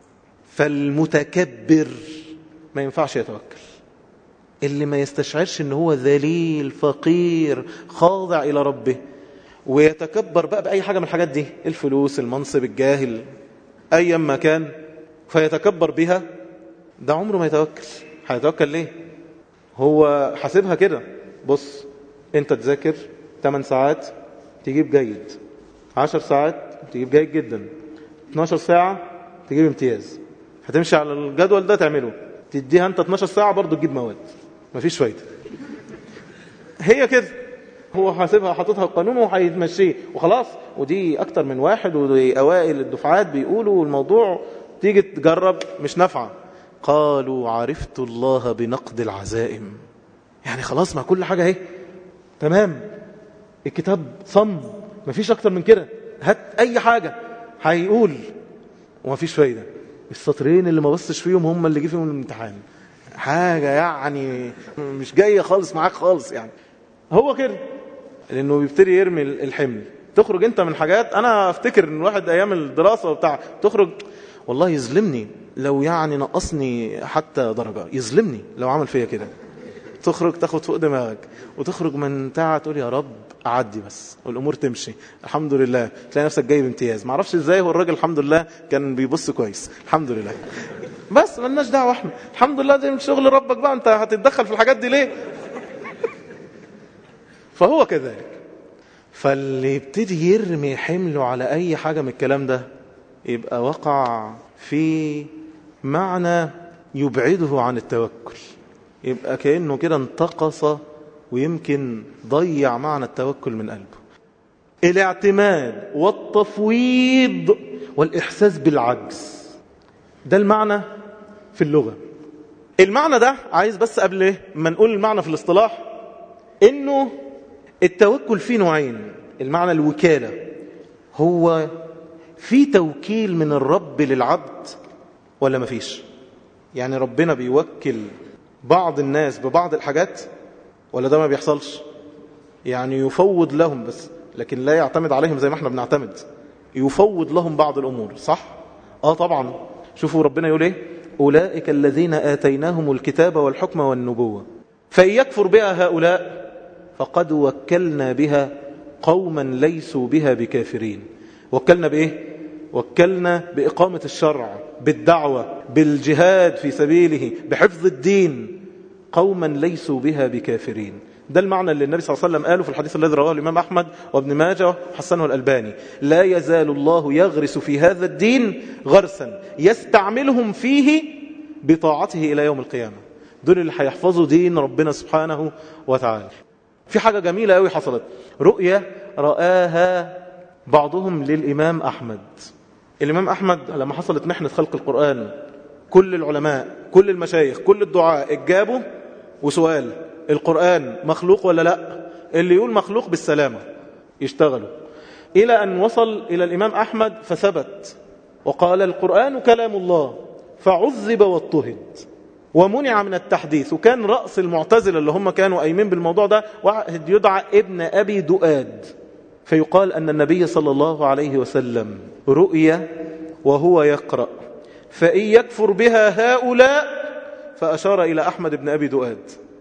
فالمتكبر ما ينفعش يتوكل. اللي ما يستشعرش ان هو ذليل فقير خاضع إلى ربه ويتكبر بقى بأي حاجة من الحاجات دي، الفلوس، المنصب، الجاهل، أي ما كان، فيتكبر بها، ده عمره ما يتوكل. هيتوكل ليه؟ هو حاسبها كده. بص، انت تذاكر 8 ساعات تجيب جيد، 10 ساعات تجيب جيد جدا، 12 ساعة تجيب امتياز. هتمشي على الجدول ده تعمله، تديها انت 12 ساعة برضو تجيب مواد، مفيش فايدة. هي كده، هو حاسبها، حاططها القانون وهيتمشيه وخلاص. ودي اكتر من واحد ودي اوائل الدفعات بيقولوا الموضوع، تيجي تجرب مش نافعه. قالوا عرفت الله بنقد العزائم. يعني خلاص مع كل حاجة اهي تمام، الكتاب صم، مفيش اكتر من كده، هات اي حاجة هيقول ومفيش فايدة. السطرين اللي ما بصش فيهم هم اللي جه فيهم الامتحان، حاجة يعني مش جاية خالص معاك خالص. يعني هو كده، لانه بيبتدي يرمي الحمل. تخرج انت من حاجات، انا افتكر ان الواحد ايام الدراسة وبتاع تخرج والله يظلمني لو يعني نقصني حتى درجة، يظلمني لو عمل فيا كده. تخرج تاخد فوق دماغك وتخرج من تاعة تقول يا رب أعدي بس والأمور تمشي الحمد لله، تلاقي نفسك جايب امتياز. معرفش ازاي، هو الراجل الحمد لله كان بيبص كويس الحمد لله، بس ملناش دعوة احنا الحمد لله، دي من شغل ربك بقى، انت هتتدخل في الحاجات دي ليه؟ فهو كذلك. فاللي يبتدي يرمي حمله على أي حاجة من الكلام ده يبقى وقع في معنى يبعده عن التوكل، يبقى كأنه كده انتقص ويمكن ضيع معنى التوكل من قلبه. الاعتماد والتفويض والإحساس بالعجز، ده المعنى في اللغة. المعنى ده عايز بس قبل ما نقول المعنى في الاصطلاح، انه التوكل فيه نوعين. المعنى الوكالة، هو في توكيل من الرب للعبد ولا مفيش؟ يعني ربنا بيوكل بعض الناس ببعض الحاجات ولا ده ما بيحصلش؟ يعني يفوض لهم بس لكن لا يعتمد عليهم زي ما احنا بنعتمد، يفوض لهم بعض الأمور، صح؟ طبعا. شوفوا ربنا يقول ايه؟ أولئك الذين آتيناهم الكتاب والحكم والنبوة فإن يكفر بها هؤلاء فقد وكلنا بها قوما ليسوا بها بكافرين. وكلنا بإيه؟ وكلنا بإقامة الشرع، بالدعوة، بالجهاد في سبيله، بحفظ الدين، قوما ليسوا بها بكافرين. ده المعنى اللي النبي صلى الله عليه وسلم قاله في الحديث الذي رواه الإمام أحمد وابن ماجه وحسنه الألباني: لا يزال الله يغرس في هذا الدين غرسا يستعملهم فيه بطاعته إلى يوم القيامة. دول اللي هيحفظوا دين ربنا سبحانه وتعالى. في حاجة جميلة قوي حصلت، رؤية رآها بعضهم للإمام أحمد الإمام أحمد لما حصلت محنة خلق القرآن كل العلماء كل المشايخ كل الدعاء اجابوا وسؤال: القرآن مخلوق ولا لا؟ اللي يقول مخلوق بالسلامة يشتغلوا، إلى أن وصل إلى الإمام أحمد فثبت وقال: القرآن كلام الله، فعذب واضطهد ومنع من التحديث. وكان رأس المعتزلة اللي هم كانوا قايمين بالموضوع ده واحد يدعى ابن أبي دؤاد، فيقال أن النبي صلى الله عليه وسلم رؤيا وهو يقرأ، فإن يكفر بها هؤلاء، فأشار إلى أحمد بن أبي دؤاد،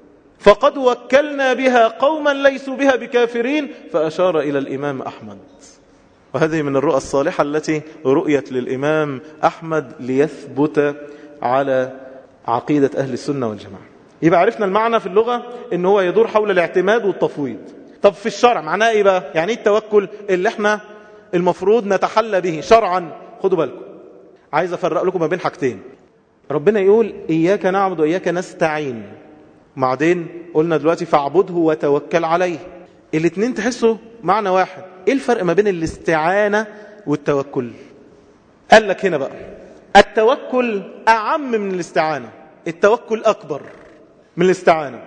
فقد وكلنا بها قوما ليسوا بها بكافرين، فأشار إلى الإمام أحمد. وهذه من الرؤى الصالحة التي رؤيت للإمام أحمد ليثبت على عقيدة أهل السنة والجماعة. يبقى عرفنا المعنى في اللغة إن هو يدور حول الاعتماد والتفويض. طب في الشرع معناه إيه بقى؟ يعني إيه التوكل اللي احنا المفروض نتحلى به شرعا؟ خدوا بالكم، عايز أفرق لكم ما بين حاجتين. ربنا يقول: إياك نعبد وإياك نستعين، بعدين قلنا دلوقتي فاعبده وتوكل عليه. الاتنين تحسوا معنى واحد. ايه الفرق ما بين الاستعانة والتوكل؟ قال لك هنا بقى التوكل أعم من الاستعانة، التوكل أكبر من الاستعانة.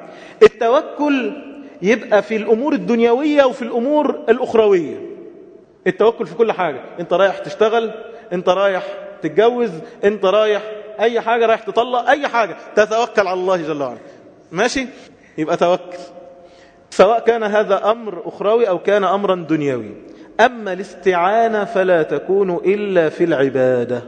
التوكل يبقى في الأمور الدنيوية وفي الأمور الأخروية. التوكل في كل حاجة، انت رايح تشتغل، انت رايح تتجوز، انت رايح أي حاجة، رايح تطلق أي حاجة، تتوكل على الله جل وعلا. ماشي؟ يبقى توكل، سواء كان هذا أمر أخروي أو كان أمرا دنيوي. أما الاستعانة فلا تكون إلا في العبادة.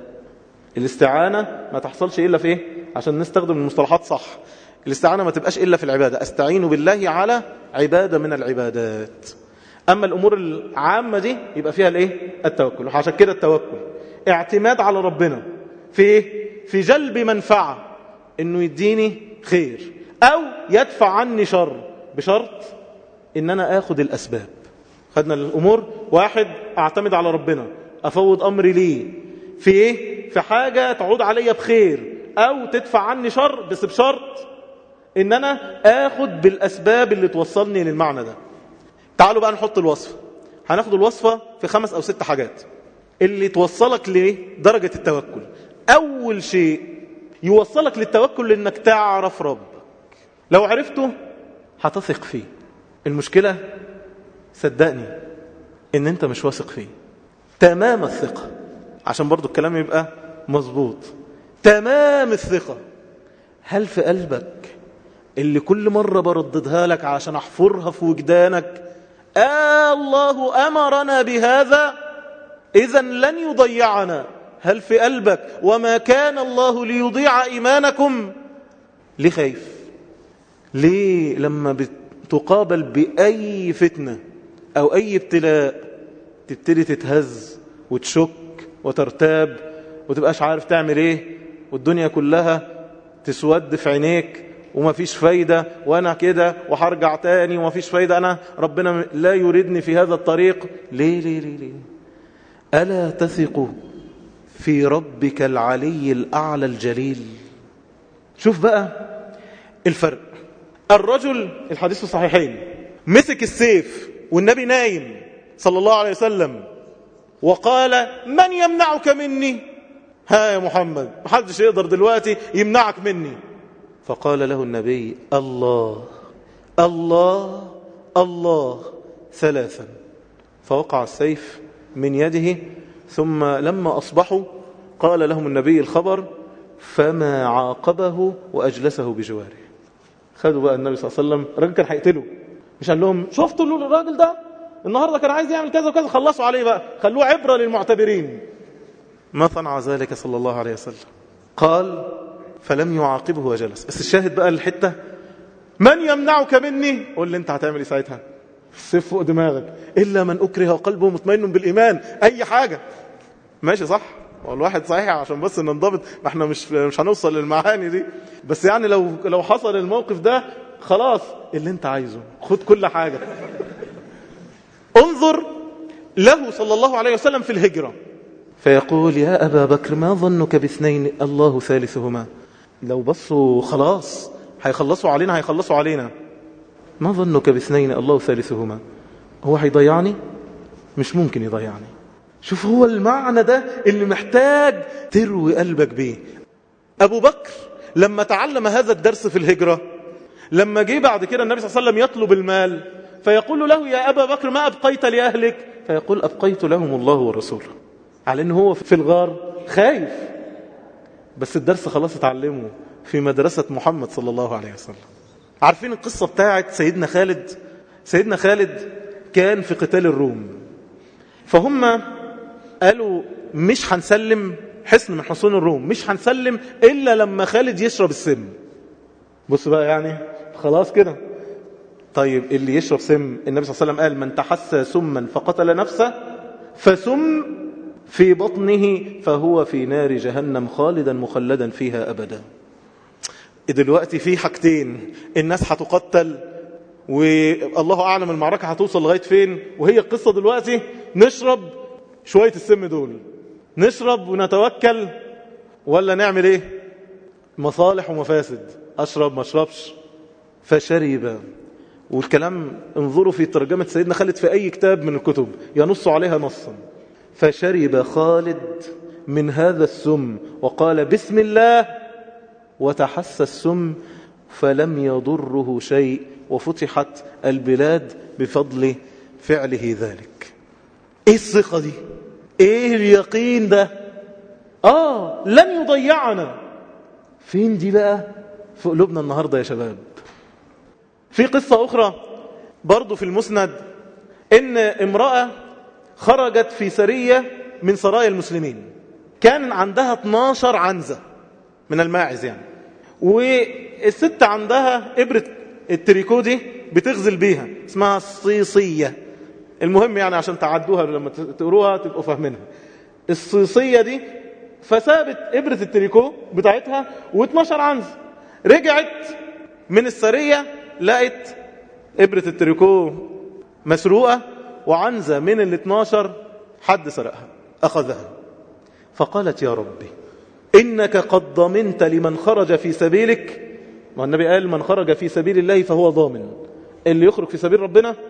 الاستعانة ما تحصلش إلا في إيه؟ عشان نستخدم المصطلحات صح. الاستعانة ما تبقاش إلا في العبادة، أستعين بالله على عبادة من العبادات. أما الأمور العامة دي يبقى فيها الإيه؟ التوكل. وعشان كده التوكل اعتماد على ربنا في إيه؟ في جلب منفعة، إنه يديني خير أو يدفع عني شر، بشرط إن أنا آخد الأسباب. خدنا الأمور، واحد أعتمد على ربنا، أفوض أمري ليه في إيه؟ في حاجة تعود عليا بخير أو تدفع عني شر، بس بشرط إن أنا آخد بالأسباب اللي توصلني للمعنى ده. تعالوا بقى نحط الوصفة. هناخد الوصفة في 5 أو 6 حاجات اللي توصلك لدرجة التوكل. أول شيء يوصلك للتوكل إنك تعرف ربك. لو عرفته هتثق فيه. المشكلة صدقني إن أنت مش واثق فيه تمام الثقة، عشان برضو الكلام يبقى مظبوط. تمام الثقة. هل في قلبك اللي كل مرة برددها لك عشان أحفرها في وجدانك: الله أمرنا بهذا إذن لن يضيعنا؟ هل في قلبك وما كان الله ليضيع إيمانكم؟ ليه خايف؟ ليه لما بتقابل بأي فتنة أو أي ابتلاء تبتدي تتهز وتشك وترتاب وتبقاش عارف تعمل ايه، والدنيا كلها تسود في عينيك وما فيش فايدة، وانا كده وهرجع تاني وما فيش فايدة، انا ربنا لا يريدني في هذا الطريق؟ ليه ليه ليه ليه؟ ألا تثق في ربك العلي الأعلى الجليل؟ شوف بقى الفرق. الرجل، الحديث في الصحيحين، مسك السيف والنبي نايم صلى الله عليه وسلم وقال: من يمنعك مني؟ ها يا محمد، محدش يقدر دلوقتي يمنعك مني. فقال له النبي: الله الله الله 3. فوقع السيف من يده. ثم لما أصبحوا قال لهم النبي الخبر، فما عاقبه وأجلسه بجواره. خدوا بقى النبي صلى الله عليه وسلم، الراجل كان هيقتله، مش قال لهم شفتوا الراجل ده النهارده كان عايز يعمل كذا وكذا، خلصوا عليه بقى، خلوه عبرة للمعتبرين. ما صنع ذلك صلى الله عليه وسلم. قال: فلم يعاقبه وجلس. بس الشاهد بقى الحتة: من يمنعك مني؟ قول لي انت هتعمل ايه ساعتها؟ السيف فوق دماغك، إلا من أكره وقلبه مطمئن بالإيمان. أي حاجة ماشي صح؟ والواحد صحيح عشان بس ننضبط، ما احنا مش هنوصل للمعاني دي، بس يعني لو حصل الموقف ده خلاص اللي انت عايزه، خد كل حاجة. انظر له صلى الله عليه وسلم في الهجرة فيقول: يا أبا بكر ما ظنك باثنين الله ثالثهما؟ لو بصوا خلاص هيخلصوا علينا. ما ظنك باثنين الله ثالثهما؟ هو هيضيعني؟ مش ممكن يضيعني. شوف هو المعنى ده اللي محتاج تروي قلبك بيه. أبو بكر لما تعلم هذا الدرس في الهجرة، لما جه بعد كده النبي صلى الله عليه وسلم يطلب المال فيقول له يا أبا بكر ما أبقيت لأهلك؟ فيقول أبقيت لهم الله ورسوله، على أنه هو في الغار خايف، بس الدرس خلاص اتعلمه في مدرسة محمد صلى الله عليه وسلم. عارفين القصة بتاعت سيدنا خالد؟ سيدنا خالد كان في قتال الروم، فهم قالوا مش هنسلم حصن من حصون الروم، مش هنسلم إلا لما خالد يشرب السم. بص بقى يعني خلاص كده. طيب اللي يشرب سم، النبي صلى الله عليه وسلم قال من تحسى سما فقتل نفسه فسم في بطنه فهو في نار جهنم خالدا مخلدا فيها أبدا. دلوقتي في حاجتين، الناس هتقتل والله أعلم المعركة هتوصل لغاية فين، وهي القصة دلوقتي نشرب شوية السم دول، نشرب ونتوكل ولا نعمل ايه؟ مصالح ومفاسد، أشرب ما أشربش. فشرب. والكلام انظروا في ترجمة سيدنا خالد في أي كتاب من الكتب ينص عليها نصا. فشرب خالد من هذا السم وقال بسم الله وتحسى السم فلم يضره شيء، وفتحت البلاد بفضل فعله ذلك. ايه الثقة دي؟ ايه اليقين ده؟ لن يضيعنا. فين دي بقى في قلوبنا النهاردة يا شباب؟ في قصة أخرى برضو في المسند، إن امرأة خرجت في سرية من سرايا المسلمين، كان عندها 12 عنزة من الماعز يعني، والست عندها إبرة التريكو دي بتغزل بيها اسمها الصيصية. المهم يعني عشان تعدوها لما تقروها تبقوا فاهمينها الصيصية دي. فسابت إبرة التريكو بتاعتها و12 عنزة، رجعت من السرية لقت إبرة التريكو مسروقة وعنزة من 12 حد سرقها أخذها. فقالت يا ربي إنك قد ضمنت لمن خرج في سبيلك، ما النبي قال من خرج في سبيل الله فهو ضامن، اللي يخرج في سبيل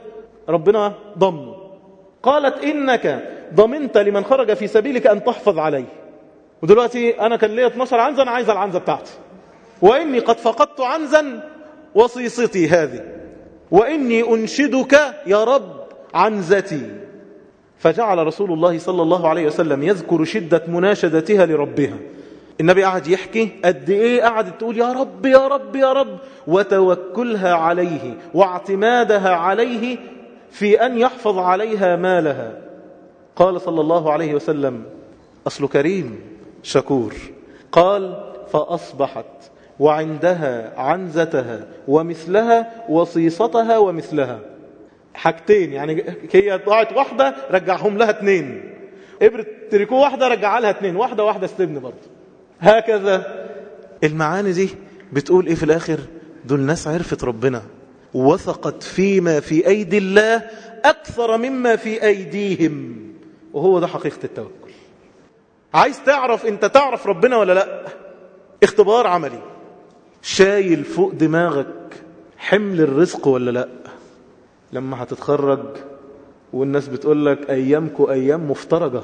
ربنا ضمنه. قالت إنك ضمنت لمن خرج في سبيلك أن تحفظ عليه، ودلوقتي أنا كان لي 12 عنزة، أنا عايز العنزة بتاعتي، وإني قد فقدت عنزا وصيصتي هذه، وإني أنشدك يا رب عنزتي. فجعل رسول الله صلى الله عليه وسلم يذكر شدة مناشدتها لربها. النبي قعد يحكي قد إيه قعدت تقول يا رب يا رب يا رب، وتوكلها عليه واعتمادها عليه في أن يحفظ عليها مالها. قال صلى الله عليه وسلم أصل كريم شكور. قال فأصبحت وعندها عنزتها ومثلها وصيصتها ومثلها، حاجتين يعني، هي ضاعت واحدة رجعهم لها 2، إبرة تريكو واحدة رجعها لها 2، واحدة استبن برضه. هكذا المعاني دي بتقول إيه في الآخر؟ دول ناس عرفت ربنا وثقت فيما في أيدي الله أكثر مما في أيديهم، وهو ده حقيقة التوكل. عايز تعرف أنت تعرف ربنا ولا لا؟ اختبار عملي. شايل فوق دماغك حمل الرزق ولا لا؟ لما هتتخرج والناس بتقول لك أيامكم أيام مفترجة،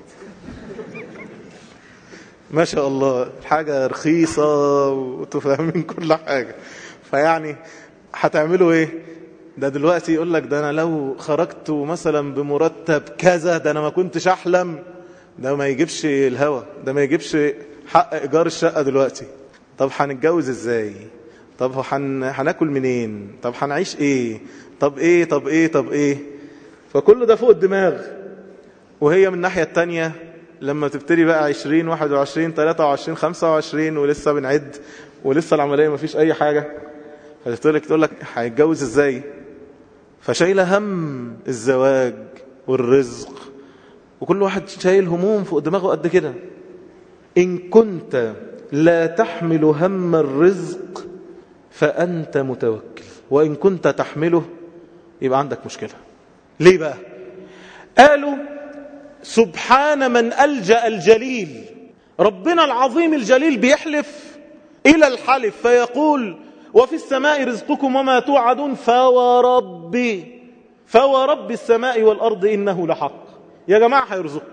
ما شاء الله حاجة رخيصة وتفهمين كل حاجة، فيعني هتعملوا ايه؟ ده دلوقتي يقول لك ده انا لو خرجت مثلا بمرتب كذا ده انا ما كنتش احلم، ده ما يجيبش الهوا، ده ما يجيبش حق ايجار الشقة دلوقتي. طب هنتجوز ازاي؟ طب هناكل منين؟ طب هنعيش ايه؟ طب ايه؟ فكل ده فوق الدماغ. وهي من الناحية التانية لما تبتدي بقى 20 21 23 25 ولسه بنعد ولسه العملية ما فيش اي حاجة، تقول لك هيتجوز ازاي؟ فشايله هم الزواج والرزق، وكل واحد شايل هموم فوق دماغه قد كده. إن كنت لا تحمل هم الرزق فأنت متوكل، وإن كنت تحمله يبقى عندك مشكلة. ليه بقى؟ قالوا سبحان من ألجأ الجليل، ربنا العظيم الجليل بيحلف إلى الحلف فيقول وفي السماء رزقكم وما توعدون فورب السماء والأرض إنه لحق. يا جماعة هيرزقكم،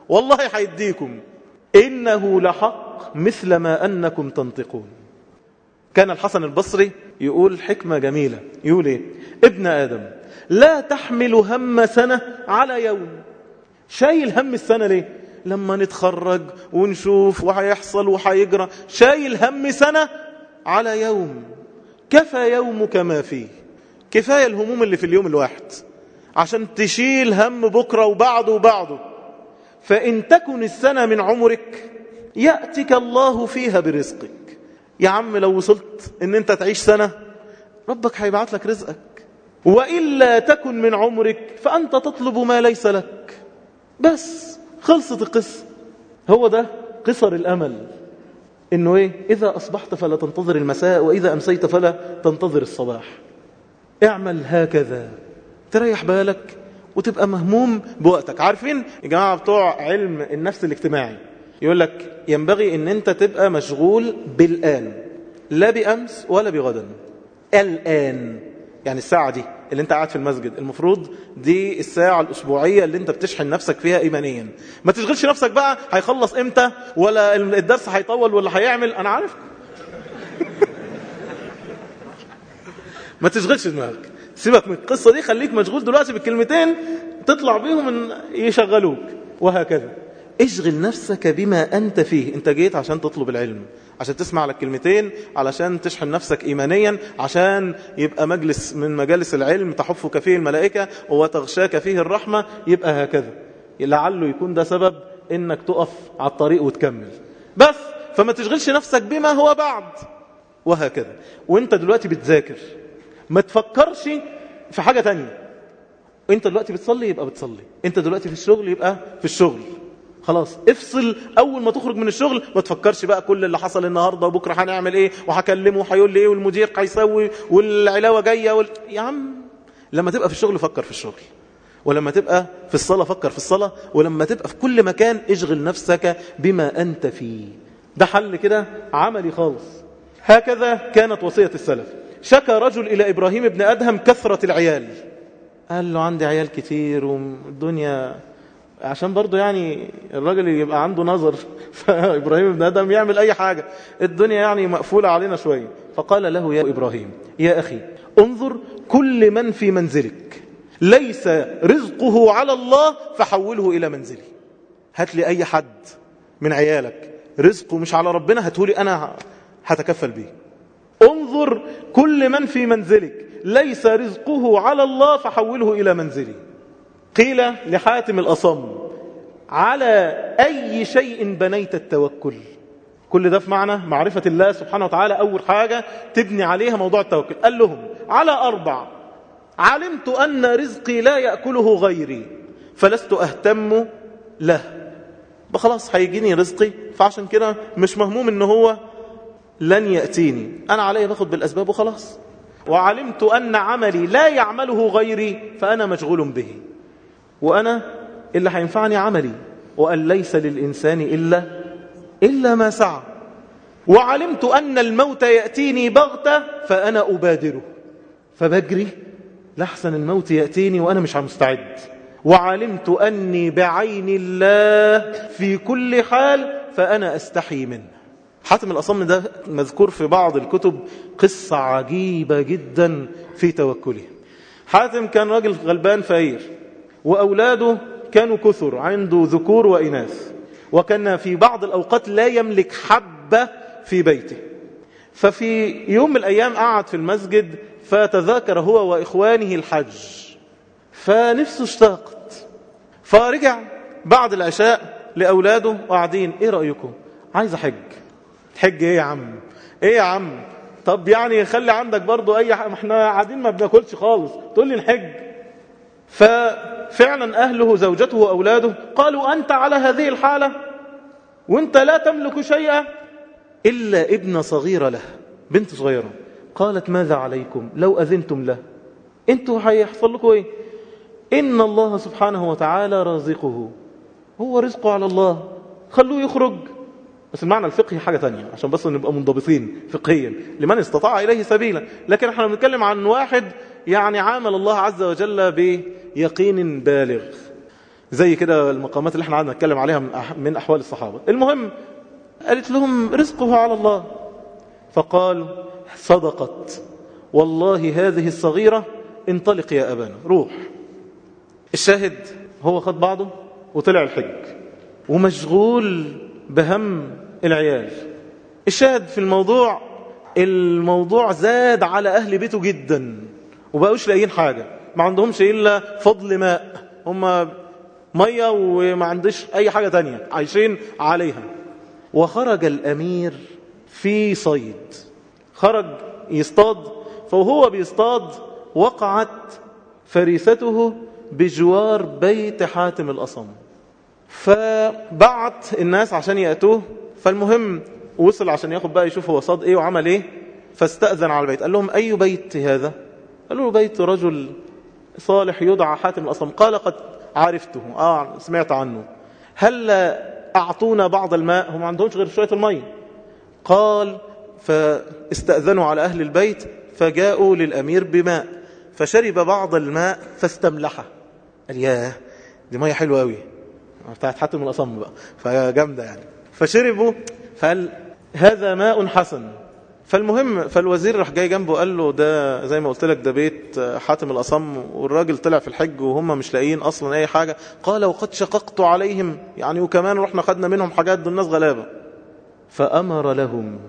والله هيديكم، إنه لحق مثل ما أنكم تنطقون. كان الحسن البصري يقول حكمة جميلة، يقول إيه؟ ابن آدم لا تحمل هم سنة على يوم. شايل هم السنة ليه؟ لما نتخرج ونشوف وهيحصل وهيجرى. شايل هم سنة على يوم، كفى يومك ما فيه. كفاية الهموم اللي في اليوم الواحد عشان تشيل هم بكرة وبعده وبعده. فإن تكن السنة من عمرك يأتيك الله فيها برزقك. يا عم لو وصلت ان انت تعيش سنة، ربك هيبعت لك رزقك. وإلا تكن من عمرك فأنت تطلب ما ليس لك. بس خلصت القصة. هو ده قصر الأمل، إنه إيه؟ إذا أصبحت فلا تنتظر المساء، وإذا أمسيت فلا تنتظر الصباح. اعمل هكذا تريح بالك وتبقى مهموم بوقتك. عارفين يا جماعة بتوع علم النفس الاجتماعي يقول لك ينبغي ان انت تبقى مشغول بالآن، لا بأمس ولا بغدا. الآن يعني الساعة دي اللي انت قاعد في المسجد، المفروض دي الساعة الأسبوعية اللي انت بتشحن نفسك فيها إيمانيا. ما تشغلش نفسك بقى هيخلص امتى، ولا الدرس هيطول ولا هيعمل. انا عارف ما تشغلش دماغك، سيبك من القصة دي، خليك مشغول دلوقتي بالكلمتين تطلع بيهم يشغلوك. وهكذا اشغل نفسك بما أنت فيه. انت جيت عشان تطلب العلم، عشان تسمع لك كلمتين، علشان تشحن نفسك إيمانيا، عشان يبقى مجلس من مجالس العلم تحفك فيه الملائكة وتغشاك فيه الرحمة. يبقى هكذا لعله يكون ده سبب انك تقف على الطريق وتكمل. بس فما تشغلش نفسك بما هو بعد. وهكذا وانت دلوقتي بتذاكر ما تفكرش في حاجة تانية. انت دلوقتي بتصلي يبقى بتصلي، انت دلوقتي في الشغل يبقى في الشغل. خلاص افصل. اول ما تخرج من الشغل ما تفكرش بقى كل اللي حصل النهاردة وبكرة هنعمل ايه وهكلمه وهيقول لي ايه والمدير هيسوي والعلاوة جاية يا عم لما تبقى في الشغل فكر في الشغل، ولما تبقى في الصلاة فكر في الصلاة، ولما تبقى في كل مكان اشغل نفسك بما أنت فيه. ده حل كده عملي خالص. هكذا كانت وصية السلف. شكى رجل إلى إبراهيم بن أدهم كثرة العيال. قال له عندي عيال كتير والدنيا، عشان برضو يعني الراجل يبقى عنده نظر فإبراهيم بن أدهم يعمل أي حاجة، الدنيا يعني مقفولة علينا شوية. فقال له يا إبراهيم يا أخي انظر كل من في منزلك ليس رزقه على الله فحوله إلى منزلي. هات لي أي حد من عيالك رزقه مش على ربنا هاتهولي أنا هتكفل به. انظر كل من في منزلك ليس رزقه على الله فحوله إلى منزلي. قيل لحاتم الأصم على أي شيء بنيت التوكل؟ كل ده في معنى معرفة الله سبحانه وتعالى. أول حاجة تبني عليها موضوع التوكل. قال لهم على 4: علمت أن رزقي لا يأكله غيري فلست أهتم له. خلاص هيجيني رزقي، فعشان كده مش مهموم إنه هو لن يأتيني، أنا علي باخد بالأسباب وخلاص. وعلمت أن عملي لا يعمله غيري فأنا مشغول به، وأنا اللي هينفعني عملي، وأن ليس للإنسان إلا ما سعى. وعلمت أن الموت يأتيني بغتة فأنا أبادره، فبجري لحسن الموت يأتيني وأنا مش مستعد. وعلمت أني بعين الله في كل حال فأنا أستحي منه. حاتم الأصم ده مذكور في بعض الكتب قصة عجيبة جدا في توكله. حاتم كان راجل غلبان فقير، وأولاده كانوا كثر، عنده ذكور وإناث، وكان في بعض الأوقات لا يملك حبة في بيته. ففي يوم من الأيام قعد في المسجد فتذاكر هو وإخوانه الحج، فنفسه اشتاقت، فرجع بعد العشاء لأولاده وقاعدين: ايه رأيكم؟ عايز أحج. تحج ايه يا عم؟ ايه يا عم؟ طب يعني خلي عندك برضو اي حاجة، احنا قاعدين ما بناكلش خالص تقول لي نحج. ففعلا أهله زوجته وأولاده قالوا: أنت على هذه الحالة وانت لا تملك شيئا إلا ابن صغيرة له، بنت صغيرة. قالت: ماذا عليكم لو أذنتم له؟ انتوا هيحصل لكم ايه؟ إن الله سبحانه وتعالى رازقه، هو رزقه على الله، خلوه يخرج. بس المعنى الفقهي حاجة تانية عشان بس نبقى منضبطين فقهيا، لمن استطاع إليه سبيلا. لكن احنا بنتكلم عن واحد يعني عامل الله عز وجل بيقين بالغ. زي كده المقامات اللي احنا قعدنا نتكلم عليها من أحوال الصحابة. المهم قالت لهم رزقه على الله. فقال صدقت والله هذه الصغيرة، انطلق يا أبانا، روح. الشاهد هو خد بعضه وطلع الحج ومشغول بهم العيال. الشاهد في الموضوع زاد على أهل بيته جدا، وبقوش لاقيين حاجة، ما عندهمش إلا فضل ماء، هم مية وما عندش أي حاجة تانية عايشين عليها. وخرج الأمير في صيد، خرج يصطاد، فهو بيصطاد وقعت فريسته بجوار بيت حاتم الأصم، فبعت الناس عشان يأتوه. فالمهم وصل عشان ياخد بقى يشوف هو صاد ايه وعمل ايه، فاستأذن على البيت. قال لهم أي بيت هذا؟ قالوا له بيت رجل صالح يدعى حاتم الأصم. قال قد عرفته، سمعت عنه. هل أعطونا بعض الماء؟ هم ما عندهمش غير شوية المية. قال فاستأذنوا على أهل البيت فجاءوا للأمير بماء، فشرب بعض الماء فاستملحه. قال ياه دي مية حلوة قوي بتاعت حاتم الأصم بقى، فجامدة يعني. فشربوا فقال هذا ماء حسن. فالمهم فالوزير راح جاي جنبه قال له ده زي ما قلت لك ده بيت حاتم الأصم، والراجل طلع في الحج وهم مش لاقيين أصلا أي حاجة. قال وقد شققت عليهم يعني، وكمان رحنا خدنا منهم حاجات، دول الناس غلابة. فأمر لهم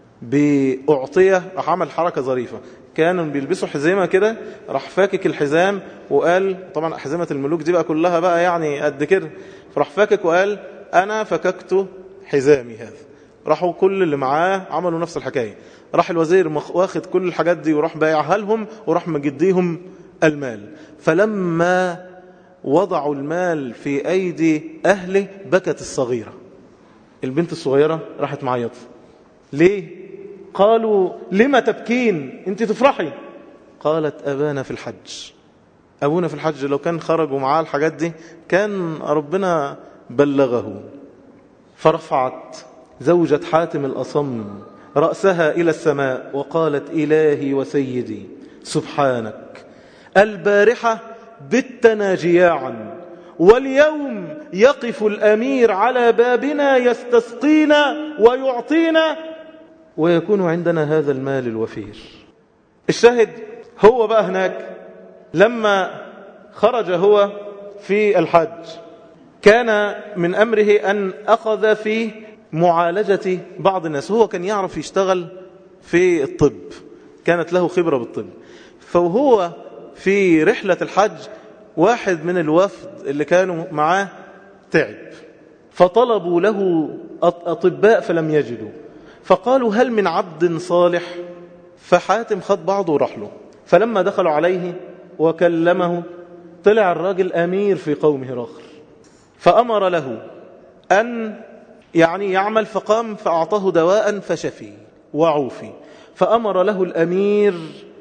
بأعطية، راح عمل حركة ظريفة، كانوا بيلبسوا حزيمة كده، راح فاكك الحزام وقال، طبعا حزيمة الملوك دي بقى كلها بقى يعني قد كده، فراح فاكك وقال أنا فككت حزامي هذا. راحوا كل اللي معاه عملوا نفس الحكاية. راح الوزير واخد كل الحاجات دي وراح بايعها لهم وراح مجديهم المال. فلما وضعوا المال في أيدي أهله بكت الصغيرة، البنت الصغيرة راحت معيط. ليه؟ قالوا لما تبكين انت تفرحي؟ قالت أبانا في الحج، أبونا في الحج، لو كان خرجوا معاه الحاجات دي كان ربنا بلغه. فرفعت زوجة حاتم الأصم رأسها إلى السماء وقالت إلهي وسيدي سبحانك، البارحة بتنا جياعا، واليوم يقف الأمير على بابنا يستسقينا ويعطينا ويكون عندنا هذا المال الوفير. الشاهد هو بقى هناك لما خرج هو في الحج كان من أمره أن أخذ في معالجة بعض الناس. هو كان يعرف يشتغل في الطب، كانت له خبرة بالطب. فهو في رحلة الحج واحد من الوفد اللي كانوا معاه تعب، فطلبوا له أطباء فلم يجدوا، فقالوا هل من عبد صالح؟ فحاتم خد بعضه وراح له. فلما دخلوا عليه وكلمه طلع الراجل أمير في قوم هراخر، فأمر له أن يعني يعمل، فقام فأعطاه دواء فشفي وعوفي. فأمر له الأمير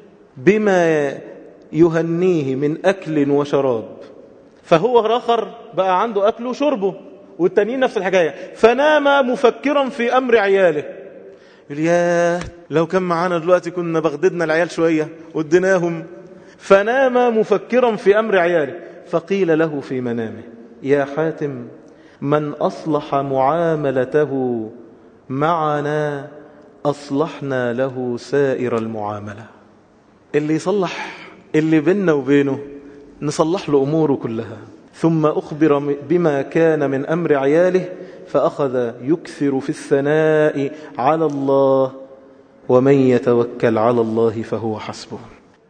بما يهنيه من أكل وشراب، فهو هراخر بقى عنده أكله وشربه، والتانيين نفس الحكاية. فنام مفكرا في أمر عياله، يقول ياه لو كان معانا دلوقتي كنا بغددنا العيال شوية واديناهم. فنام مفكرا في أمر عياله، فقيل له في منامه يا حاتم من أصلح معاملته معنا أصلحنا له سائر المعاملة. اللي يصلح اللي بيننا وبينه نصلح له أموره كلها. ثم أخبر بما كان من أمر عياله، فأخذ يكثر في الثناء على الله، ومن يتوكل على الله فهو حسبه.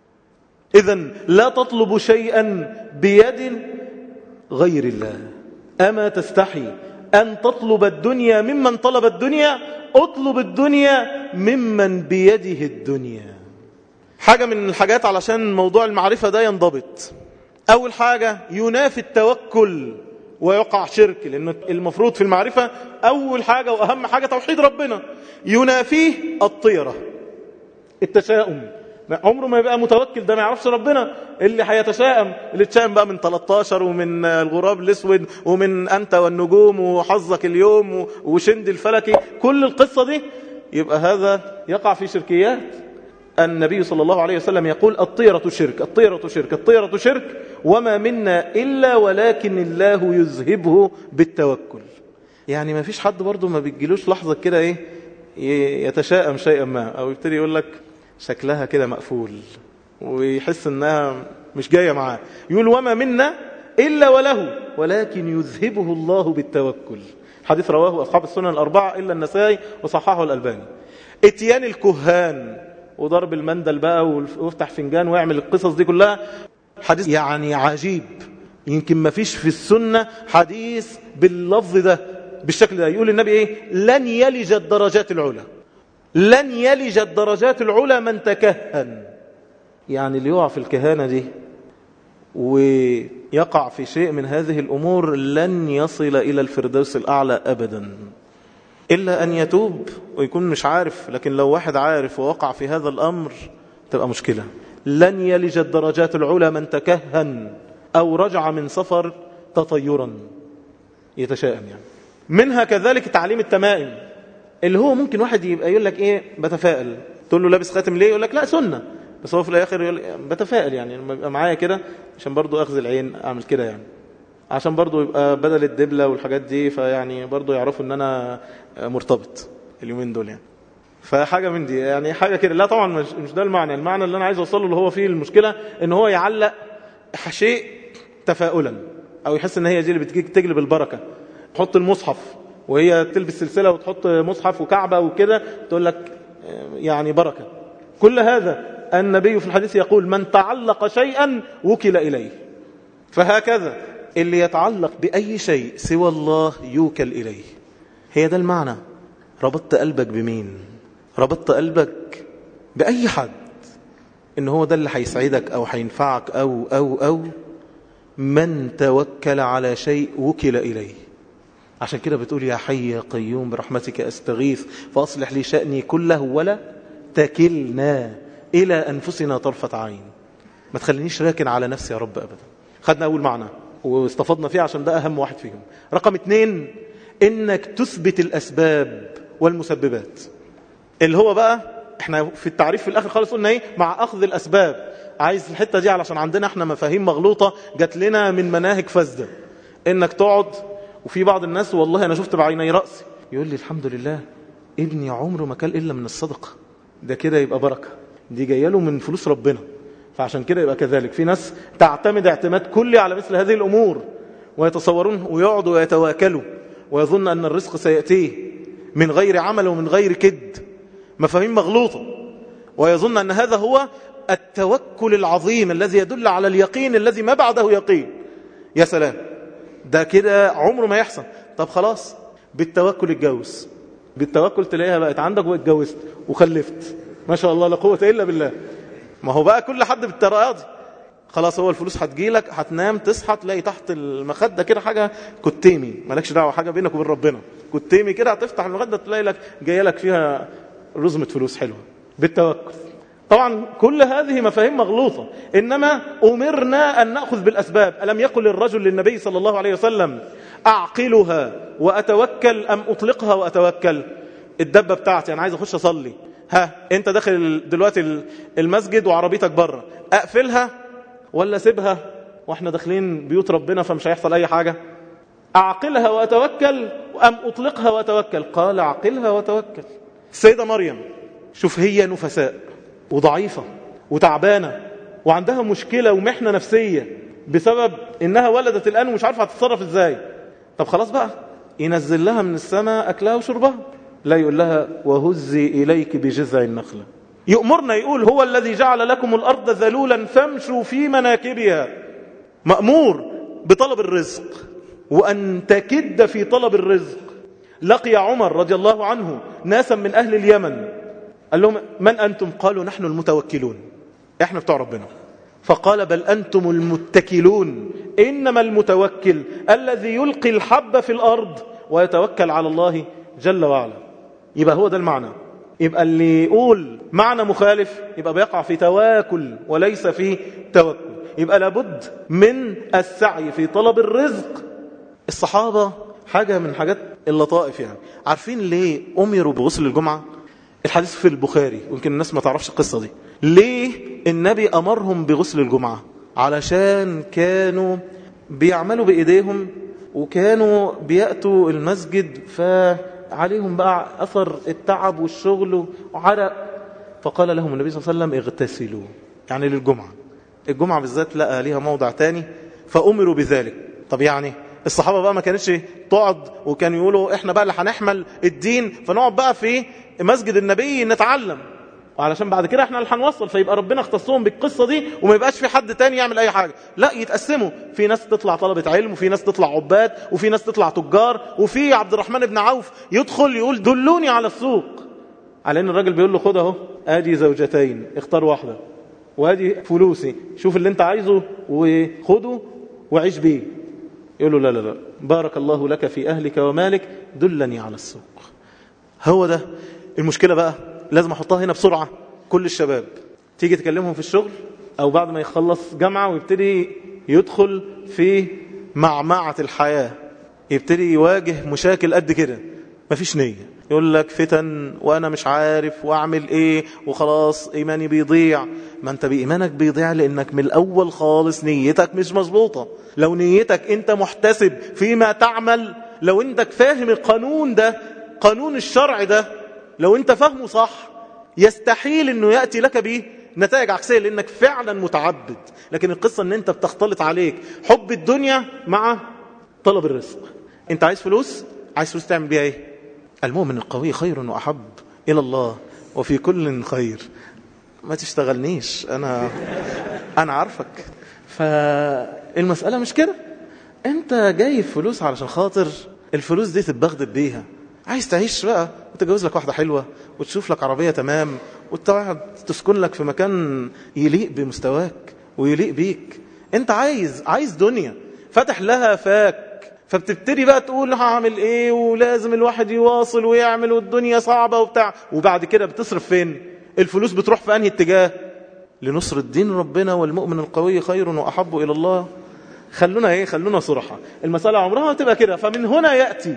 إذن لا تطلب شيئا بيد غير الله. أما تستحي أن تطلب الدنيا ممن طلب الدنيا؟ اطلب الدنيا ممن بيده الدنيا. حاجة من الحاجات علشان موضوع المعرفة ده ينضبط، أول حاجة ينافي التوكل ويقع شرك، لأن المفروض في المعرفة أول حاجة وأهم حاجة توحيد ربنا. ينافيه الطيرة، التشاؤم، عمره ما يبقى متوكل، ده ما يعرفش ربنا. اللي هيتشائم اللي تشائم بقى من 13 ومن الغراب الاسود ومن أنت والنجوم وحظك اليوم وشند الفلكي، كل القصة دي يبقى هذا يقع في شركيات. النبي صلى الله عليه وسلم يقول الطيرة شرك، الطيرة شرك، الطيرة شرك، وما منا إلا ولكن الله يذهبه بالتوكل. يعني ما فيش حد برضو ما بيجيلوش لحظة كده ايه يتشائم شيئا ما، او يبتدي يقول لك شكلها كده مقفول ويحس انها مش جاية معاه، يقول وما منا إلا وله ولكن يذهبه الله بالتوكل. حديث رواه أصحاب السنن الأربعة إلا النسائي وصححه الألباني. اتيان الكهان وضرب المندل بقى وافتح فنجان ويعمل القصص دي كلها، حديث يعني عجيب، يمكن ما فيش في السنة حديث باللفظ ده بالشكل ده. يقول النبي ايه؟ لن يلج الدرجات العلى، لن يلج الدرجات العلى من تكهن. يعني اللي يقع في الكهانة دي ويقع في شيء من هذه الأمور لن يصل إلى الفردوس الأعلى أبدا، إلا أن يتوب ويكون مش عارف. لكن لو واحد عارف ووقع في هذا الأمر تبقى مشكلة. لن يلج الدرجات العلى من تكهن أو رجع من سفر تطيرا يتشائم. يعني منها كذلك تعليم التمائم، اللي هو ممكن واحد يبقى يقول لك ايه بتفائل، تقول له لابس خاتم ليه؟ يقول لك لا سنة، بس هو في الآخر يقول بتفائل يعني لما يبقى معايا كده عشان برضو أخذ العين أعمل كده، يعني عشان برضو يبقى بدل الدبلة والحاجات دي، فيعني برضو يعرفوا ان انا مرتبط اليومين دول يعني. فحاجة من دي يعني حاجة كده. لا طبعا مش ده المعنى. المعنى اللي انا عايز اوصله اللي هو فيه المشكلة ان هو يعلق شيء تفاؤلا او يحس ان هي دي اللي بتجلب البركة. تحط المصحف وهي تلبس سلسلة وتحط مصحف وكعبة وكده تقول لك يعني بركة. كل هذا النبي في الحديث يقول من تعلق شيئا وكل إليه. فهكذا اللي يتعلق بأي شيء سوى الله يوكل إليه. هي ده المعنى. ربطت قلبك بمين؟ ربطت قلبك بأي حد إن هو ده اللي هيسعدك أو هينفعك أو من توكل على شيء وكل إليه. عشان كده بتقول يا حي يا قيوم برحمتك أستغيث فأصلح لي شأني كله ولا تكلنا إلى أنفسنا طرفة عين. ما تخلينيش راكن على نفسي يا رب أبدا. خدنا أول معنى واستفضنا فيه عشان ده أهم واحد فيهم. رقم 2 إنك تثبت الأسباب والمسببات، اللي هو بقى احنا في التعريف في الآخر خالص قلنا ايه؟ مع أخذ الأسباب. عايز الحتة دي علشان عندنا احنا مفاهيم مغلوطة جات لنا من مناهج فاسدة. إنك تقعد، وفي بعض الناس والله أنا شفت بعيني رأسي يقول لي الحمد لله ابني عمره ما كان إلا من الصدقة، ده كده يبقى بركة، دي جايه له من فلوس ربنا. فعشان كده يبقى كذلك في ناس تعتمد اعتماد كلي على مثل هذه الأمور ويتصورون ويقعدوا ويتواكلوا ويظن أن الرزق سيأتيه من غير عمل ومن غير كد. مفاهيم مغلوطة. ويظن أن هذا هو التوكل العظيم الذي يدل على اليقين الذي ما بعده يقين. يا سلام، ده كده عمره ما يحصل. طب خلاص بالتوكل اتجوز، بالتوكل تلاقيها بقت عندك واتجوزت وخلفت، ما شاء الله لا قوة إلا بالله. ما هو بقى كل حد بالطريقه دي. خلاص هو الفلوس هتجيلك، هتنام تصحى تلاقي تحت المخدة كده حاجة كتيمي، مالكش دعوة، حاجة بينك وبين ربنا كتيمي كده، هتفتح المخدة تلاقي لك جايه لك فيها رزمة فلوس حلوة بالتوكل. طبعا كل هذه مفاهيم مغلوطة. إنما أمرنا أن نأخذ بالأسباب. ألم يقل الرجل للنبي صلى الله عليه وسلم أعقلها وأتوكل أم أطلقها وأتوكل؟ الدبة بتاعتي أنا عايز أخش أصلي، ها أنت داخل دلوقتي المسجد وعربيتك بره، أقفلها ولا سيبها وإحنا داخلين بيوت ربنا فمش هيحصل أي حاجة؟ أعقلها وأتوكل أم أطلقها وأتوكل؟ قال أعقلها وأتوكل. السيدة مريم شوف هي نفساء وضعيفة وتعبانة وعندها مشكلة ومحنة نفسية بسبب إنها ولدت الآن ومش عارفة هتتصرف إزاي. طب خلاص بقى ينزل لها من السماء أكلها وشربها؟ لا، يقول لها وهزي إليك بجذع النخلة. يؤمرنا يقول هو الذي جعل لكم الأرض ذلولا فامشوا في مناكبها. مأمور بطلب الرزق وأن تكد في طلب الرزق. لقي عمر رضي الله عنه ناسا من أهل اليمن، قال لهم من أنتم؟ قالوا نحن المتوكلون، احنا بتوع ربنا. فقال بل أنتم المتكلون، إنما المتوكل الذي يلقي الحب في الأرض ويتوكل على الله جل وعلا. يبقى هو ده المعنى. يبقى اللي يقول معنى مخالف يبقى بيقع في تواكل وليس في توكل. يبقى لابد من السعي في طلب الرزق. الصحابة حاجة من حاجات اللطائف، يعني عارفين ليه أمروا بغسل الجمعة؟ الحديث في البخاري، ويمكن الناس ما تعرفش القصة دي. ليه النبي أمرهم بغسل الجمعة؟ علشان كانوا بيعملوا بإيديهم وكانوا بيأتوا المسجد فعليهم بقى أثر التعب والشغل وعرق، فقال لهم النبي صلى الله عليه وسلم اغتسلوا، يعني للجمعة. الجمعة بالذات لقى ليها موضع تاني فأمروا بذلك. طب يعني الصحابة بقى ما كانتش تقعد وكانوا يقولوا احنا بقى اللي هنحمل الدين فنقعد بقى في مسجد النبي نتعلم، وعلشان بعد كده احنا اللي هنوصل، فيبقى ربنا اختصهم بالقصة دي وما يبقاش في حد تاني يعمل اي حاجة. لا، يتقسموا، في ناس تطلع طلبة علم، وفي ناس تطلع عباد، وفي ناس تطلع تجار، وفي عبد الرحمن بن عوف يدخل يقول دلوني على السوق، على ان الراجل بيقول له خد اهو ادي زوجتين اختار واحدة، وادي فلوسي شوف اللي انت عايزه وخده وعيش بيه. يقول له لا لا لا، بارك الله لك في اهلك ومالك، دلني على السوق. هو ده المشكلة بقى، لازم احطها هنا بسرعة. كل الشباب تيجي تكلمهم في الشغل او بعد ما يخلص جامعة ويبتدي يدخل في معمعة الحياة، يبتدي يواجه مشاكل قد كده، مفيش نية، يقول لك فتن وانا مش عارف واعمل ايه وخلاص ايماني بيضيع. ما انت بايمانك بيضيع لانك من الاول خالص نيتك مش مظبوطة. لو نيتك انت محتسب فيما تعمل، لو انت فاهم القانون ده، قانون الشرع ده، لو انت فاهمه صح، يستحيل انه يأتي لك به نتائج عكسية لانك فعلا متعبد. لكن القصة ان انت بتختلط عليك حب الدنيا مع طلب الرزق. انت عايز فلوس تعمل بيها ايه؟ المؤمن القوي خير وأحب إلى الله وفي كل خير. ما تشتغلنيش، أنا عارفك. فالمسألة مش كده. أنت جايب فلوس علشان خاطر الفلوس دي تتبغدد بيها. عايز تعيش بقى وتجوز لك واحدة حلوة وتشوف لك عربية تمام وتقعد تسكن لك في مكان يليق بمستواك ويليق بيك. أنت عايز دنيا فتح لها فاك، فبتبتدي بقى تقول هعمل ايه ولازم الواحد يواصل ويعمل والدنيا صعبة وبتاع، وبعد كده بتصرف فين؟ الفلوس بتروح في انهي اتجاه؟ لنصر الدين ربنا، والمؤمن القوي خير وأحب إلى الله. خلونا صراحة، المسألة عمرها ما تبقى كده. فمن هنا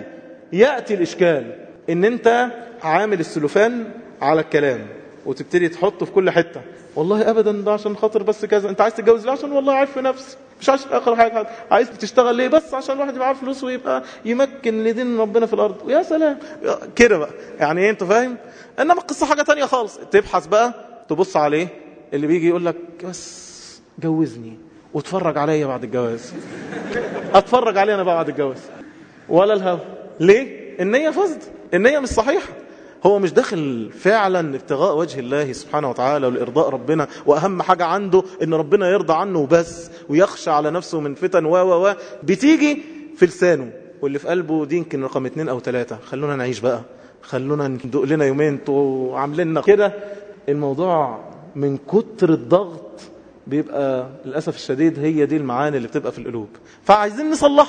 يأتي الإشكال ان انت عامل السلوفان على الكلام وتبتدي تحطه في كل حتة. والله ابدا ده عشان خاطر بس كذا. انت عايز تتجوز ليه؟ عشان والله عارف في نفسي، مش عشان اخر حاجه. عايز تشتغل ليه؟ بس عشان الواحد يبقى عارف فلوس ويبقى يمكن لدين ربنا في الارض. ويا سلام كده بقى، يعني ايه؟ انت فاهم؟ انما القصه حاجه تانية خالص. تبحث بقى، تبص عليه اللي بيجي يقول لك بس جوزني واتفرج عليا بعد الجواز. اتفرج عليه انا بعد الجواز ولا الهوى. ليه؟ النيه فاسده، النيه مش صحيحه. هو مش داخل فعلا ابتغاء وجه الله سبحانه وتعالى ولإرضاء ربنا، وأهم حاجة عنده إن ربنا يرضى عنه وبس، ويخشى على نفسه من فتن بتيجي في لسانه، واللي في قلبه دي يمكن رقم 2 أو 3. خلونا نعيش بقى، خلونا ندق لنا يومين عامليننا كده. الموضوع من كتر الضغط بيبقى للأسف الشديد هي دي المعاني اللي بتبقى في القلوب. فعايزين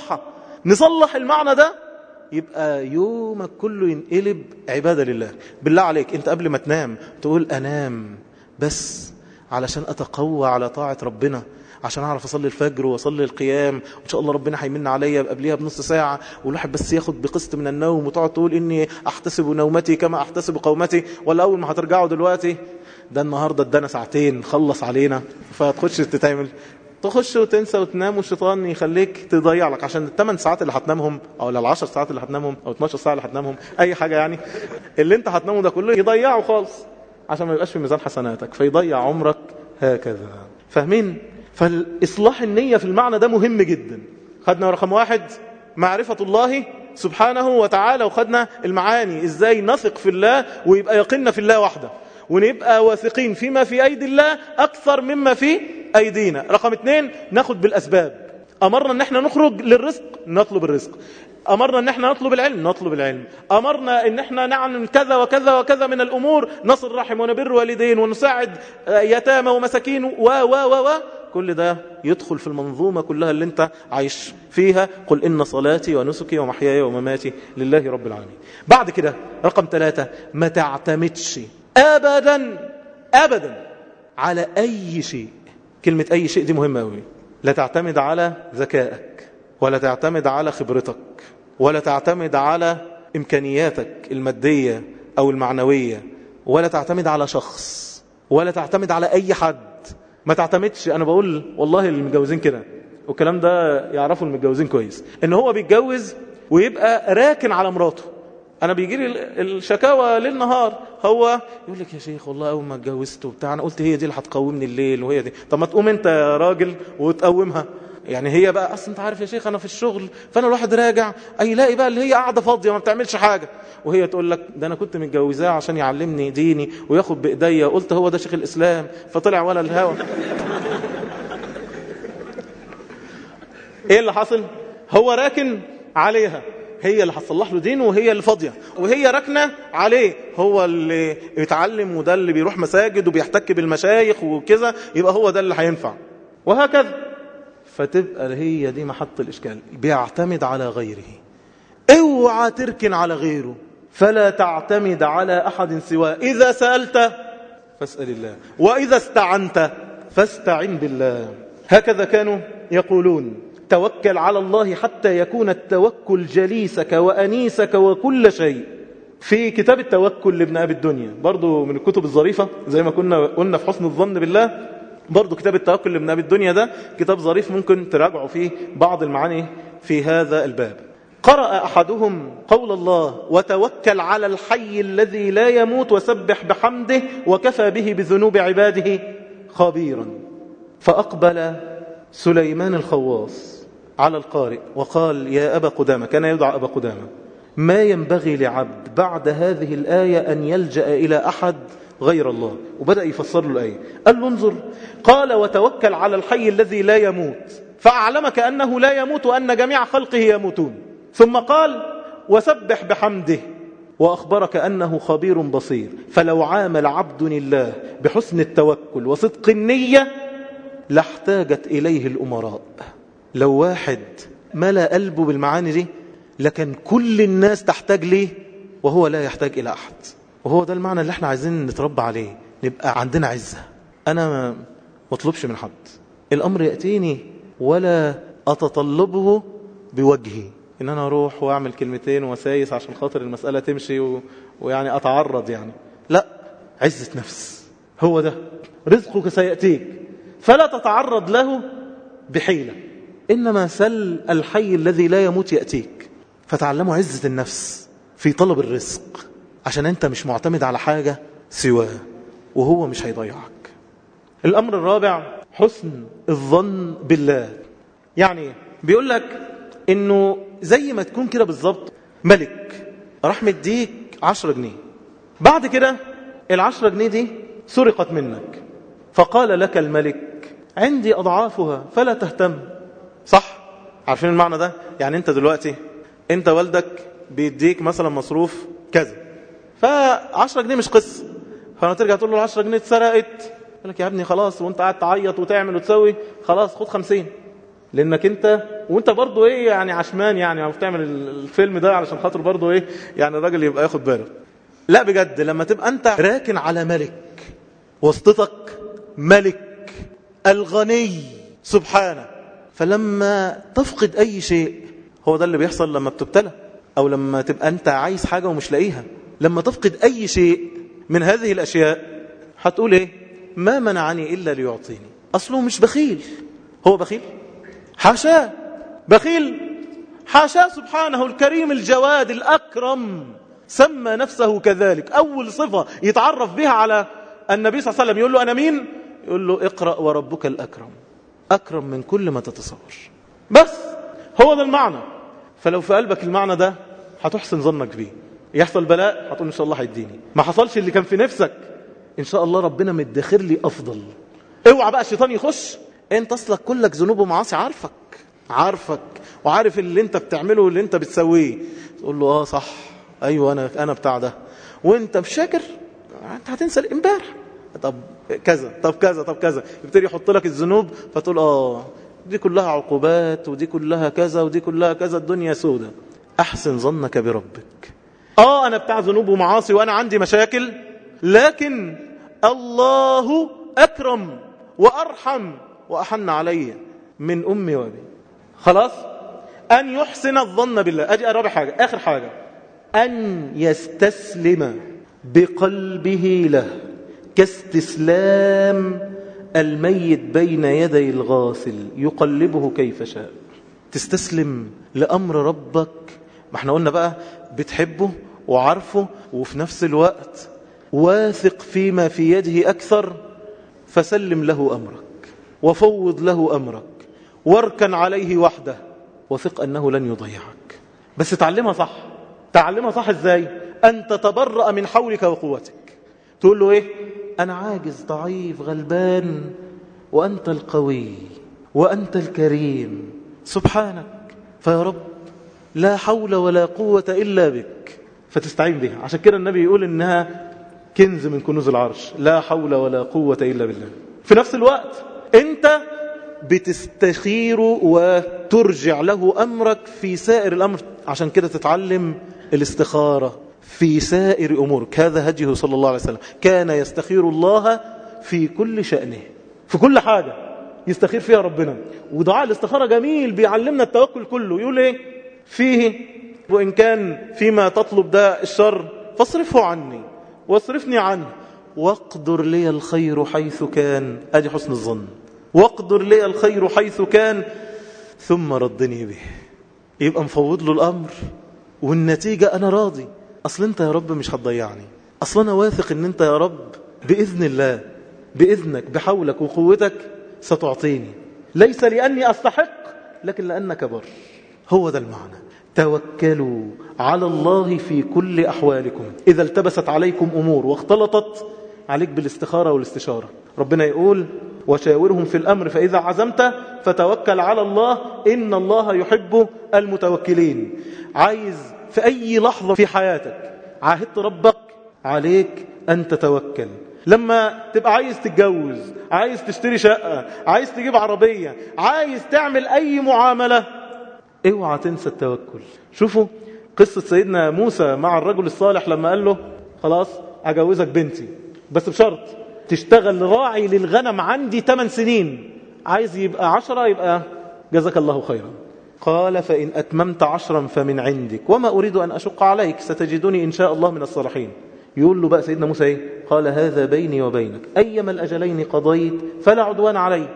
نصلح المعنى ده، يبقى يومك كله ينقلب عبادة لله. بالله عليك انت قبل ما تنام تقول انام بس علشان اتقوى على طاعة ربنا، عشان اعرف اصلي الفجر واصلي القيام، وان شاء الله ربنا هيمن عليا قبليها بنص ساعة، والواحد بس ياخد بقسط من النوم، وتقعد تقول اني احتسب نومتي كما احتسب قومتي. ولا اول ما هترجعوا دلوقتي ده النهاردة ادانا ساعتين خلص علينا، فتخش تتعمل، تخش وتنسى وتنام، والشيطان يخليك تضيع لك عشان ال8 ساعات اللي هتنامهم او ال10 ساعات اللي هتنامهم او 12 ساعة اللي هتنامهم، اي حاجة يعني، اللي انت هتنامه ده كله يضيعه خالص عشان ما يبقاش في ميزان حسناتك، فيضيع عمرك هكذا. فاهمين؟ فالإصلاح النية في المعنى ده مهم جدا. خدنا رقم 1 معرفة الله سبحانه وتعالى، وخدنا المعاني ازاي نثق في الله ويبقى يقيننا في الله وحده، ونبقى واثقين فيما في أيدي الله أكثر مما في أيدينا. رقم 2 ناخد بالأسباب. أمرنا أن احنا نخرج للرزق، نطلب الرزق. أمرنا أن احنا نطلب العلم. أمرنا أن احنا نعمل كذا وكذا وكذا من الأمور، نصل الرحم ونبر والدين ونساعد يتامى ومساكين كل ده يدخل في المنظومة كلها اللي انت عايش فيها. قل إن صلاتي ونسكي ومحياي ومماتي لله رب العالمين. بعد كده رقم 3 ما تعتمدش أبدا على أي شيء. كلمة أي شيء دي مهمة أوي. لا تعتمد على ذكائك، ولا تعتمد على خبرتك، ولا تعتمد على إمكانياتك المادية أو المعنوية، ولا تعتمد على شخص، ولا تعتمد على أي حد. ما تعتمدش. أنا بقول والله المتجوزين كده، والكلام ده يعرفوا المتجوزين كويس، إن هو بيتجوز ويبقى راكن على مراته. أنا بيجي لي الشكاوى ليل نهار، هو يقول لك يا شيخ والله أول ما اتجوزت وبتاع أنا قلت هي دي اللي هتقومني الليل وهي دي. طب ما تقوم أنت يا راجل وتقومها. يعني هي بقى أصلا أنت عارف يا شيخ أنا في الشغل، فأنا الواحد راجع يلاقي بقى اللي هي قاعدة فاضية ما بتعملش حاجة، وهي تقول لك ده أنا كنت متجوزاه عشان يعلمني ديني وياخد بإيديا، قلت هو ده شيخ الإسلام فطلع ولا الهوى. إيه اللي حصل؟ هو راكن عليها، هي اللي هتصلح له دينه وهي اللي فاضية، وهي راكنة عليه، هو اللي يتعلم وده اللي بيروح مساجد وبيحتك بالمشايخ وكذا، يبقى هو ده اللي هينفع، وهكذا. فتبقى هي دي محط الإشكال، بيعتمد على غيره. اوعى تركن على غيره، فلا تعتمد على أحد سواه. إذا سألت فاسأل الله، وإذا استعنت فاستعن بالله. هكذا كانوا يقولون: توكل على الله حتى يكون التوكل جليسك وأنيسك وكل شيء. في كتاب التوكل لابن أبي الدنيا، برضو من الكتب الظريفة زي ما قلنا في حسن الظن بالله، برضو كتاب التوكل لابن أبي الدنيا ده كتاب ظريف ممكن تراجعوا فيه بعض المعاني في هذا الباب. قرأ أحدهم قول الله: وتوكل على الحي الذي لا يموت وسبح بحمده وكفى به بذنوب عباده خبيرا. فأقبل سليمان الخواص على القارئ وقال: يا أبا قدامة، كان يدعى أبا قدامة، ما ينبغي لعبد بعد هذه الآية أن يلجأ إلى أحد غير الله. وبدأ يفسر له الآية، قال له: انظر، قال: وتوكل على الحي الذي لا يموت، فأعلمك أنه لا يموت وأن جميع خلقه يموتون. ثم قال: وسبح بحمده، وأخبرك أنه خبير بصير. فلو عامل عبد الله بحسن التوكل وصدق النية لاحتاجت إليه الأمراء. لو واحد ملأ قلبه بالمعاني دي لكن كل الناس تحتاج ليه وهو لا يحتاج إلى أحد. وهو ده المعنى اللي احنا عايزين نتربى عليه، نبقى عندنا عزة. أنا ما مطلبش من حد، الأمر يأتيني ولا أتطلبه بوجهي، إن أنا أروح وأعمل كلمتين وسايس عشان خاطر المسألة تمشي ويعني أتعرض يعني. لا، عزة نفس، هو ده رزقك سيأتيك، فلا تتعرض له بحيلة، إنما سل الحي الذي لا يموت يأتيك. فتعلموا عزة النفس في طلب الرزق، عشان أنت مش معتمد على حاجة سواه وهو مش هيضيعك. الأمر الرابع: حسن الظن بالله. يعني بيقول لك إنه زي ما تكون كده بالظبط ملك راح مديك 10 جنيه، بعد كده 10 جنيه دي سرقت منك، فقال لك الملك: عندي أضعافها فلا تهتم. صح؟ عارفين المعنى ده؟ يعني أنت دلوقتي أنت والدك بيديك مثلا مصروف كذا، ف10 جنيه مش قصة، فأنا ترجع تقول له 10 جنيه اتسرقت، يقول لك: يا ابني خلاص، وانت قاعد تعيط وتعمل وتسوي، خلاص خد 50، لأنك وانت برضو ايه يعني عشمان، يعني بتعمل الفيلم ده علشان خاطر برضو ايه يعني الراجل يبقى ياخد باله. لا بجد، لما تبقى انت راكن على ملك، وسطتك ملك الغني سبحانه، فلما تفقد أي شيء، هو ده اللي بيحصل لما بتبتلى، أو لما تبقى أنت عايز حاجة ومش لاقيها، لما تفقد أي شيء من هذه الأشياء هتقول إيه؟ ما منعني إلا ليعطيني. أصله مش بخيل، هو بخيل؟ حاشاه بخيل، حاشاه سبحانه الكريم الجواد الأكرم، سمى نفسه كذلك. أول صفة يتعرف بها على النبي صلى الله عليه وسلم يقول له: أنا مين؟ يقول له: اقرأ وربك الأكرم، أكرم من كل ما تتصور. بس هو ده المعنى. فلو في قلبك المعنى ده هتحسن ظنك بيه. يحصل بلاء هتقول إن شاء الله هيديني، ما حصلش اللي كان في نفسك، إن شاء الله ربنا مدخر لي أفضل. اوعى بقى الشيطان يخش، انت اصلك كلك ذنوب ومعاصي، عارفك وعارف اللي انت بتعمله واللي انت بتسويه، تقول له: صح، ايوه انا بتاع ده، وانت مش شاكر، انت هتنسى امبارح، طب كذا طب كذا طب كذا، يبتدي يحط لك الذنوب، فتقول دي كلها عقوبات ودي كلها كذا ودي كلها كذا، الدنيا سودة. احسن ظنك بربك. انا بتاع ذنوب ومعاصي وانا عندي مشاكل، لكن الله اكرم وارحم واحن علي من امي وابي. خلاص، ان يحسن الظن بالله. اجي رابع حاجة، اخر حاجة: ان يستسلم بقلبه له كاستسلام الميت بين يدي الغاسل يقلبه كيف شاء. تستسلم لأمر ربك. ما احنا قلنا بقى بتحبه وعارفه وفي نفس الوقت واثق فيما في يده أكثر، فسلم له أمرك وفوض له أمرك واركن عليه وحده وثق أنه لن يضيعك. بس تعلمها صح. تعلمها صح ازاي؟ أن تتبرأ من حولك وقوتك. تقول له ايه؟ أنا عاجز ضعيف غلبان وأنت القوي وأنت الكريم سبحانك، فيا رب لا حول ولا قوة إلا بك، فتستعين بها. عشان كده النبي يقول إنها كنز من كنوز العرش، لا حول ولا قوة إلا بالله. في نفس الوقت أنت بتستخير وترجع له أمرك في سائر الأمر. عشان كده تتعلم الاستخارة في سائر أمورك. هذا هديه صلى الله عليه وسلم، كان يستخير الله في كل شأنه، في كل حاجة يستخير فيها ربنا. ودعاء الاستخارة جميل، بيعلمنا التوكل كله. يقول ايه فيه؟ وإن كان فيما تطلب ده الشر فاصرفه عني واصرفني عنه واقدر لي الخير حيث كان. ادي حسن الظن. واقدر لي الخير حيث كان ثم ردني به. يبقى مفوض له الأمر والنتيجة أنا راضي. أصل أنت يا رب مش هتضيعني، أصل أنا واثق أن أنت يا رب بإذن الله بإذنك بحولك وقوتك ستعطيني، ليس لأني أستحق لكن لأنك بر. هو ده المعنى. توكلوا على الله في كل أحوالكم. إذا التبست عليكم أمور واختلطت عليك بالاستخارة والاستشارة. ربنا يقول وشاورهم في الأمر فإذا عزمت فتوكل على الله إن الله يحب المتوكلين. عايز في أي لحظة في حياتك عاهدت ربك عليك أن تتوكل. لما تبقى عايز تتجوز، عايز تشتري شقة، عايز تجيب عربية، عايز تعمل أي معاملة، اوعى تنسى التوكل. شوفوا قصة سيدنا موسى مع الرجل الصالح لما قال له خلاص أجوزك بنتي بس بشرط تشتغل راعي للغنم عندي 8 سنين، عايز يبقى 10 يبقى جزاك الله خيرا. قال فإن أتممت 10 فمن عندك وما أريد أن أشق عليك ستجدني إن شاء الله من الصالحين. يقول له بقى سيدنا موسى ايه؟ قال هذا بيني وبينك أيما الأجلين قضيت فلا عدوان علي.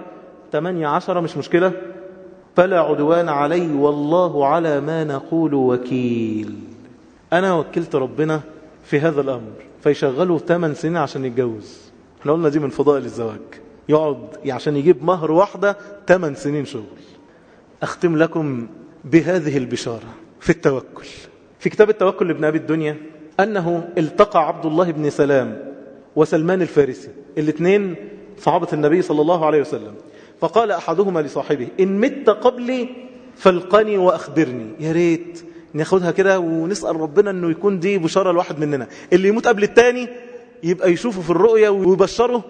18 مش مشكلة، فلا عدوان علي والله على ما نقول وكيل. أنا وكلت ربنا في هذا الأمر. فيشغله 8 سنين عشان يتجوز. احنا قلنا دي من فضائل الزواج، يقعد عشان يجيب مهر واحدة 8 سنين شغل. أختم لكم بهذه البشارة في التوكل. في كتاب التوكل لابن أبي الدنيا أنه التقى عبد الله بن سلام وسلمان الفارسي، الاثنين صحابة النبي صلى الله عليه وسلم. فقال أحدهما لصاحبه إن مت قبلي فالقني وأخبرني. يا ريت ناخدها كده ونسأل ربنا أنه يكون دي بشارة الواحد مننا، اللي يموت قبل التاني يبقى يشوفه في الرؤيا ويبشره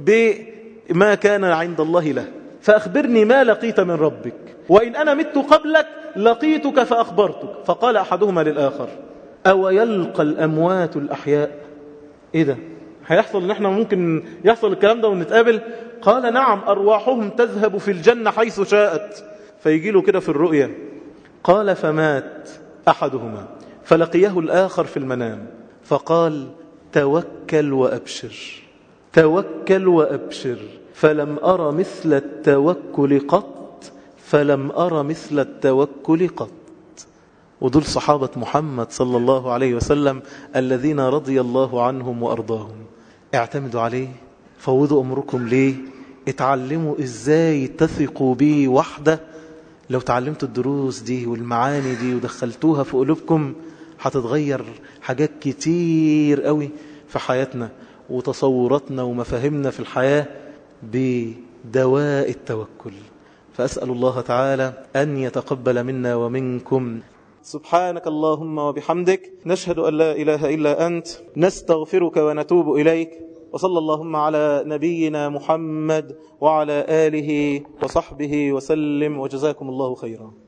بما كان عند الله له. فأخبرني ما لقيت من ربك، وإن أنا مت قبلك لقيتك فأخبرتك. فقال أحدهما للآخر أو يلقى الأموات الأحياء؟ إيه ده؟ هيحصل إن احنا ممكن يحصل الكلام ده ونتقابل؟ قال نعم أرواحهم تذهب في الجنة حيث شاءت. فيجي له كده في الرؤيا. قال فمات أحدهما فلقيه الآخر في المنام فقال توكل وأبشر، توكل وأبشر، فلم أرى مثل التوكل قط، فلم أرى مثل التوكل قط. ودول صحابة محمد صلى الله عليه وسلم الذين رضي الله عنهم وأرضاهم. اعتمدوا عليه، فوضوا أمركم ليه، اتعلموا إزاي تثقوا بيه وحده. لو تعلمتوا الدروس دي والمعاني دي ودخلتوها في قلوبكم هتتغير حاجات كتير قوي في حياتنا وتصوراتنا ومفاهيمنا في الحياة بدواء التوكل. فأسأل الله تعالى أن يتقبل منا ومنكم. سبحانك اللهم وبحمدك نشهد أن لا إله إلا أنت نستغفرك ونتوب إليك. وصلى اللهم على نبينا محمد وعلى آله وصحبه وسلم، وجزاكم الله خيرا.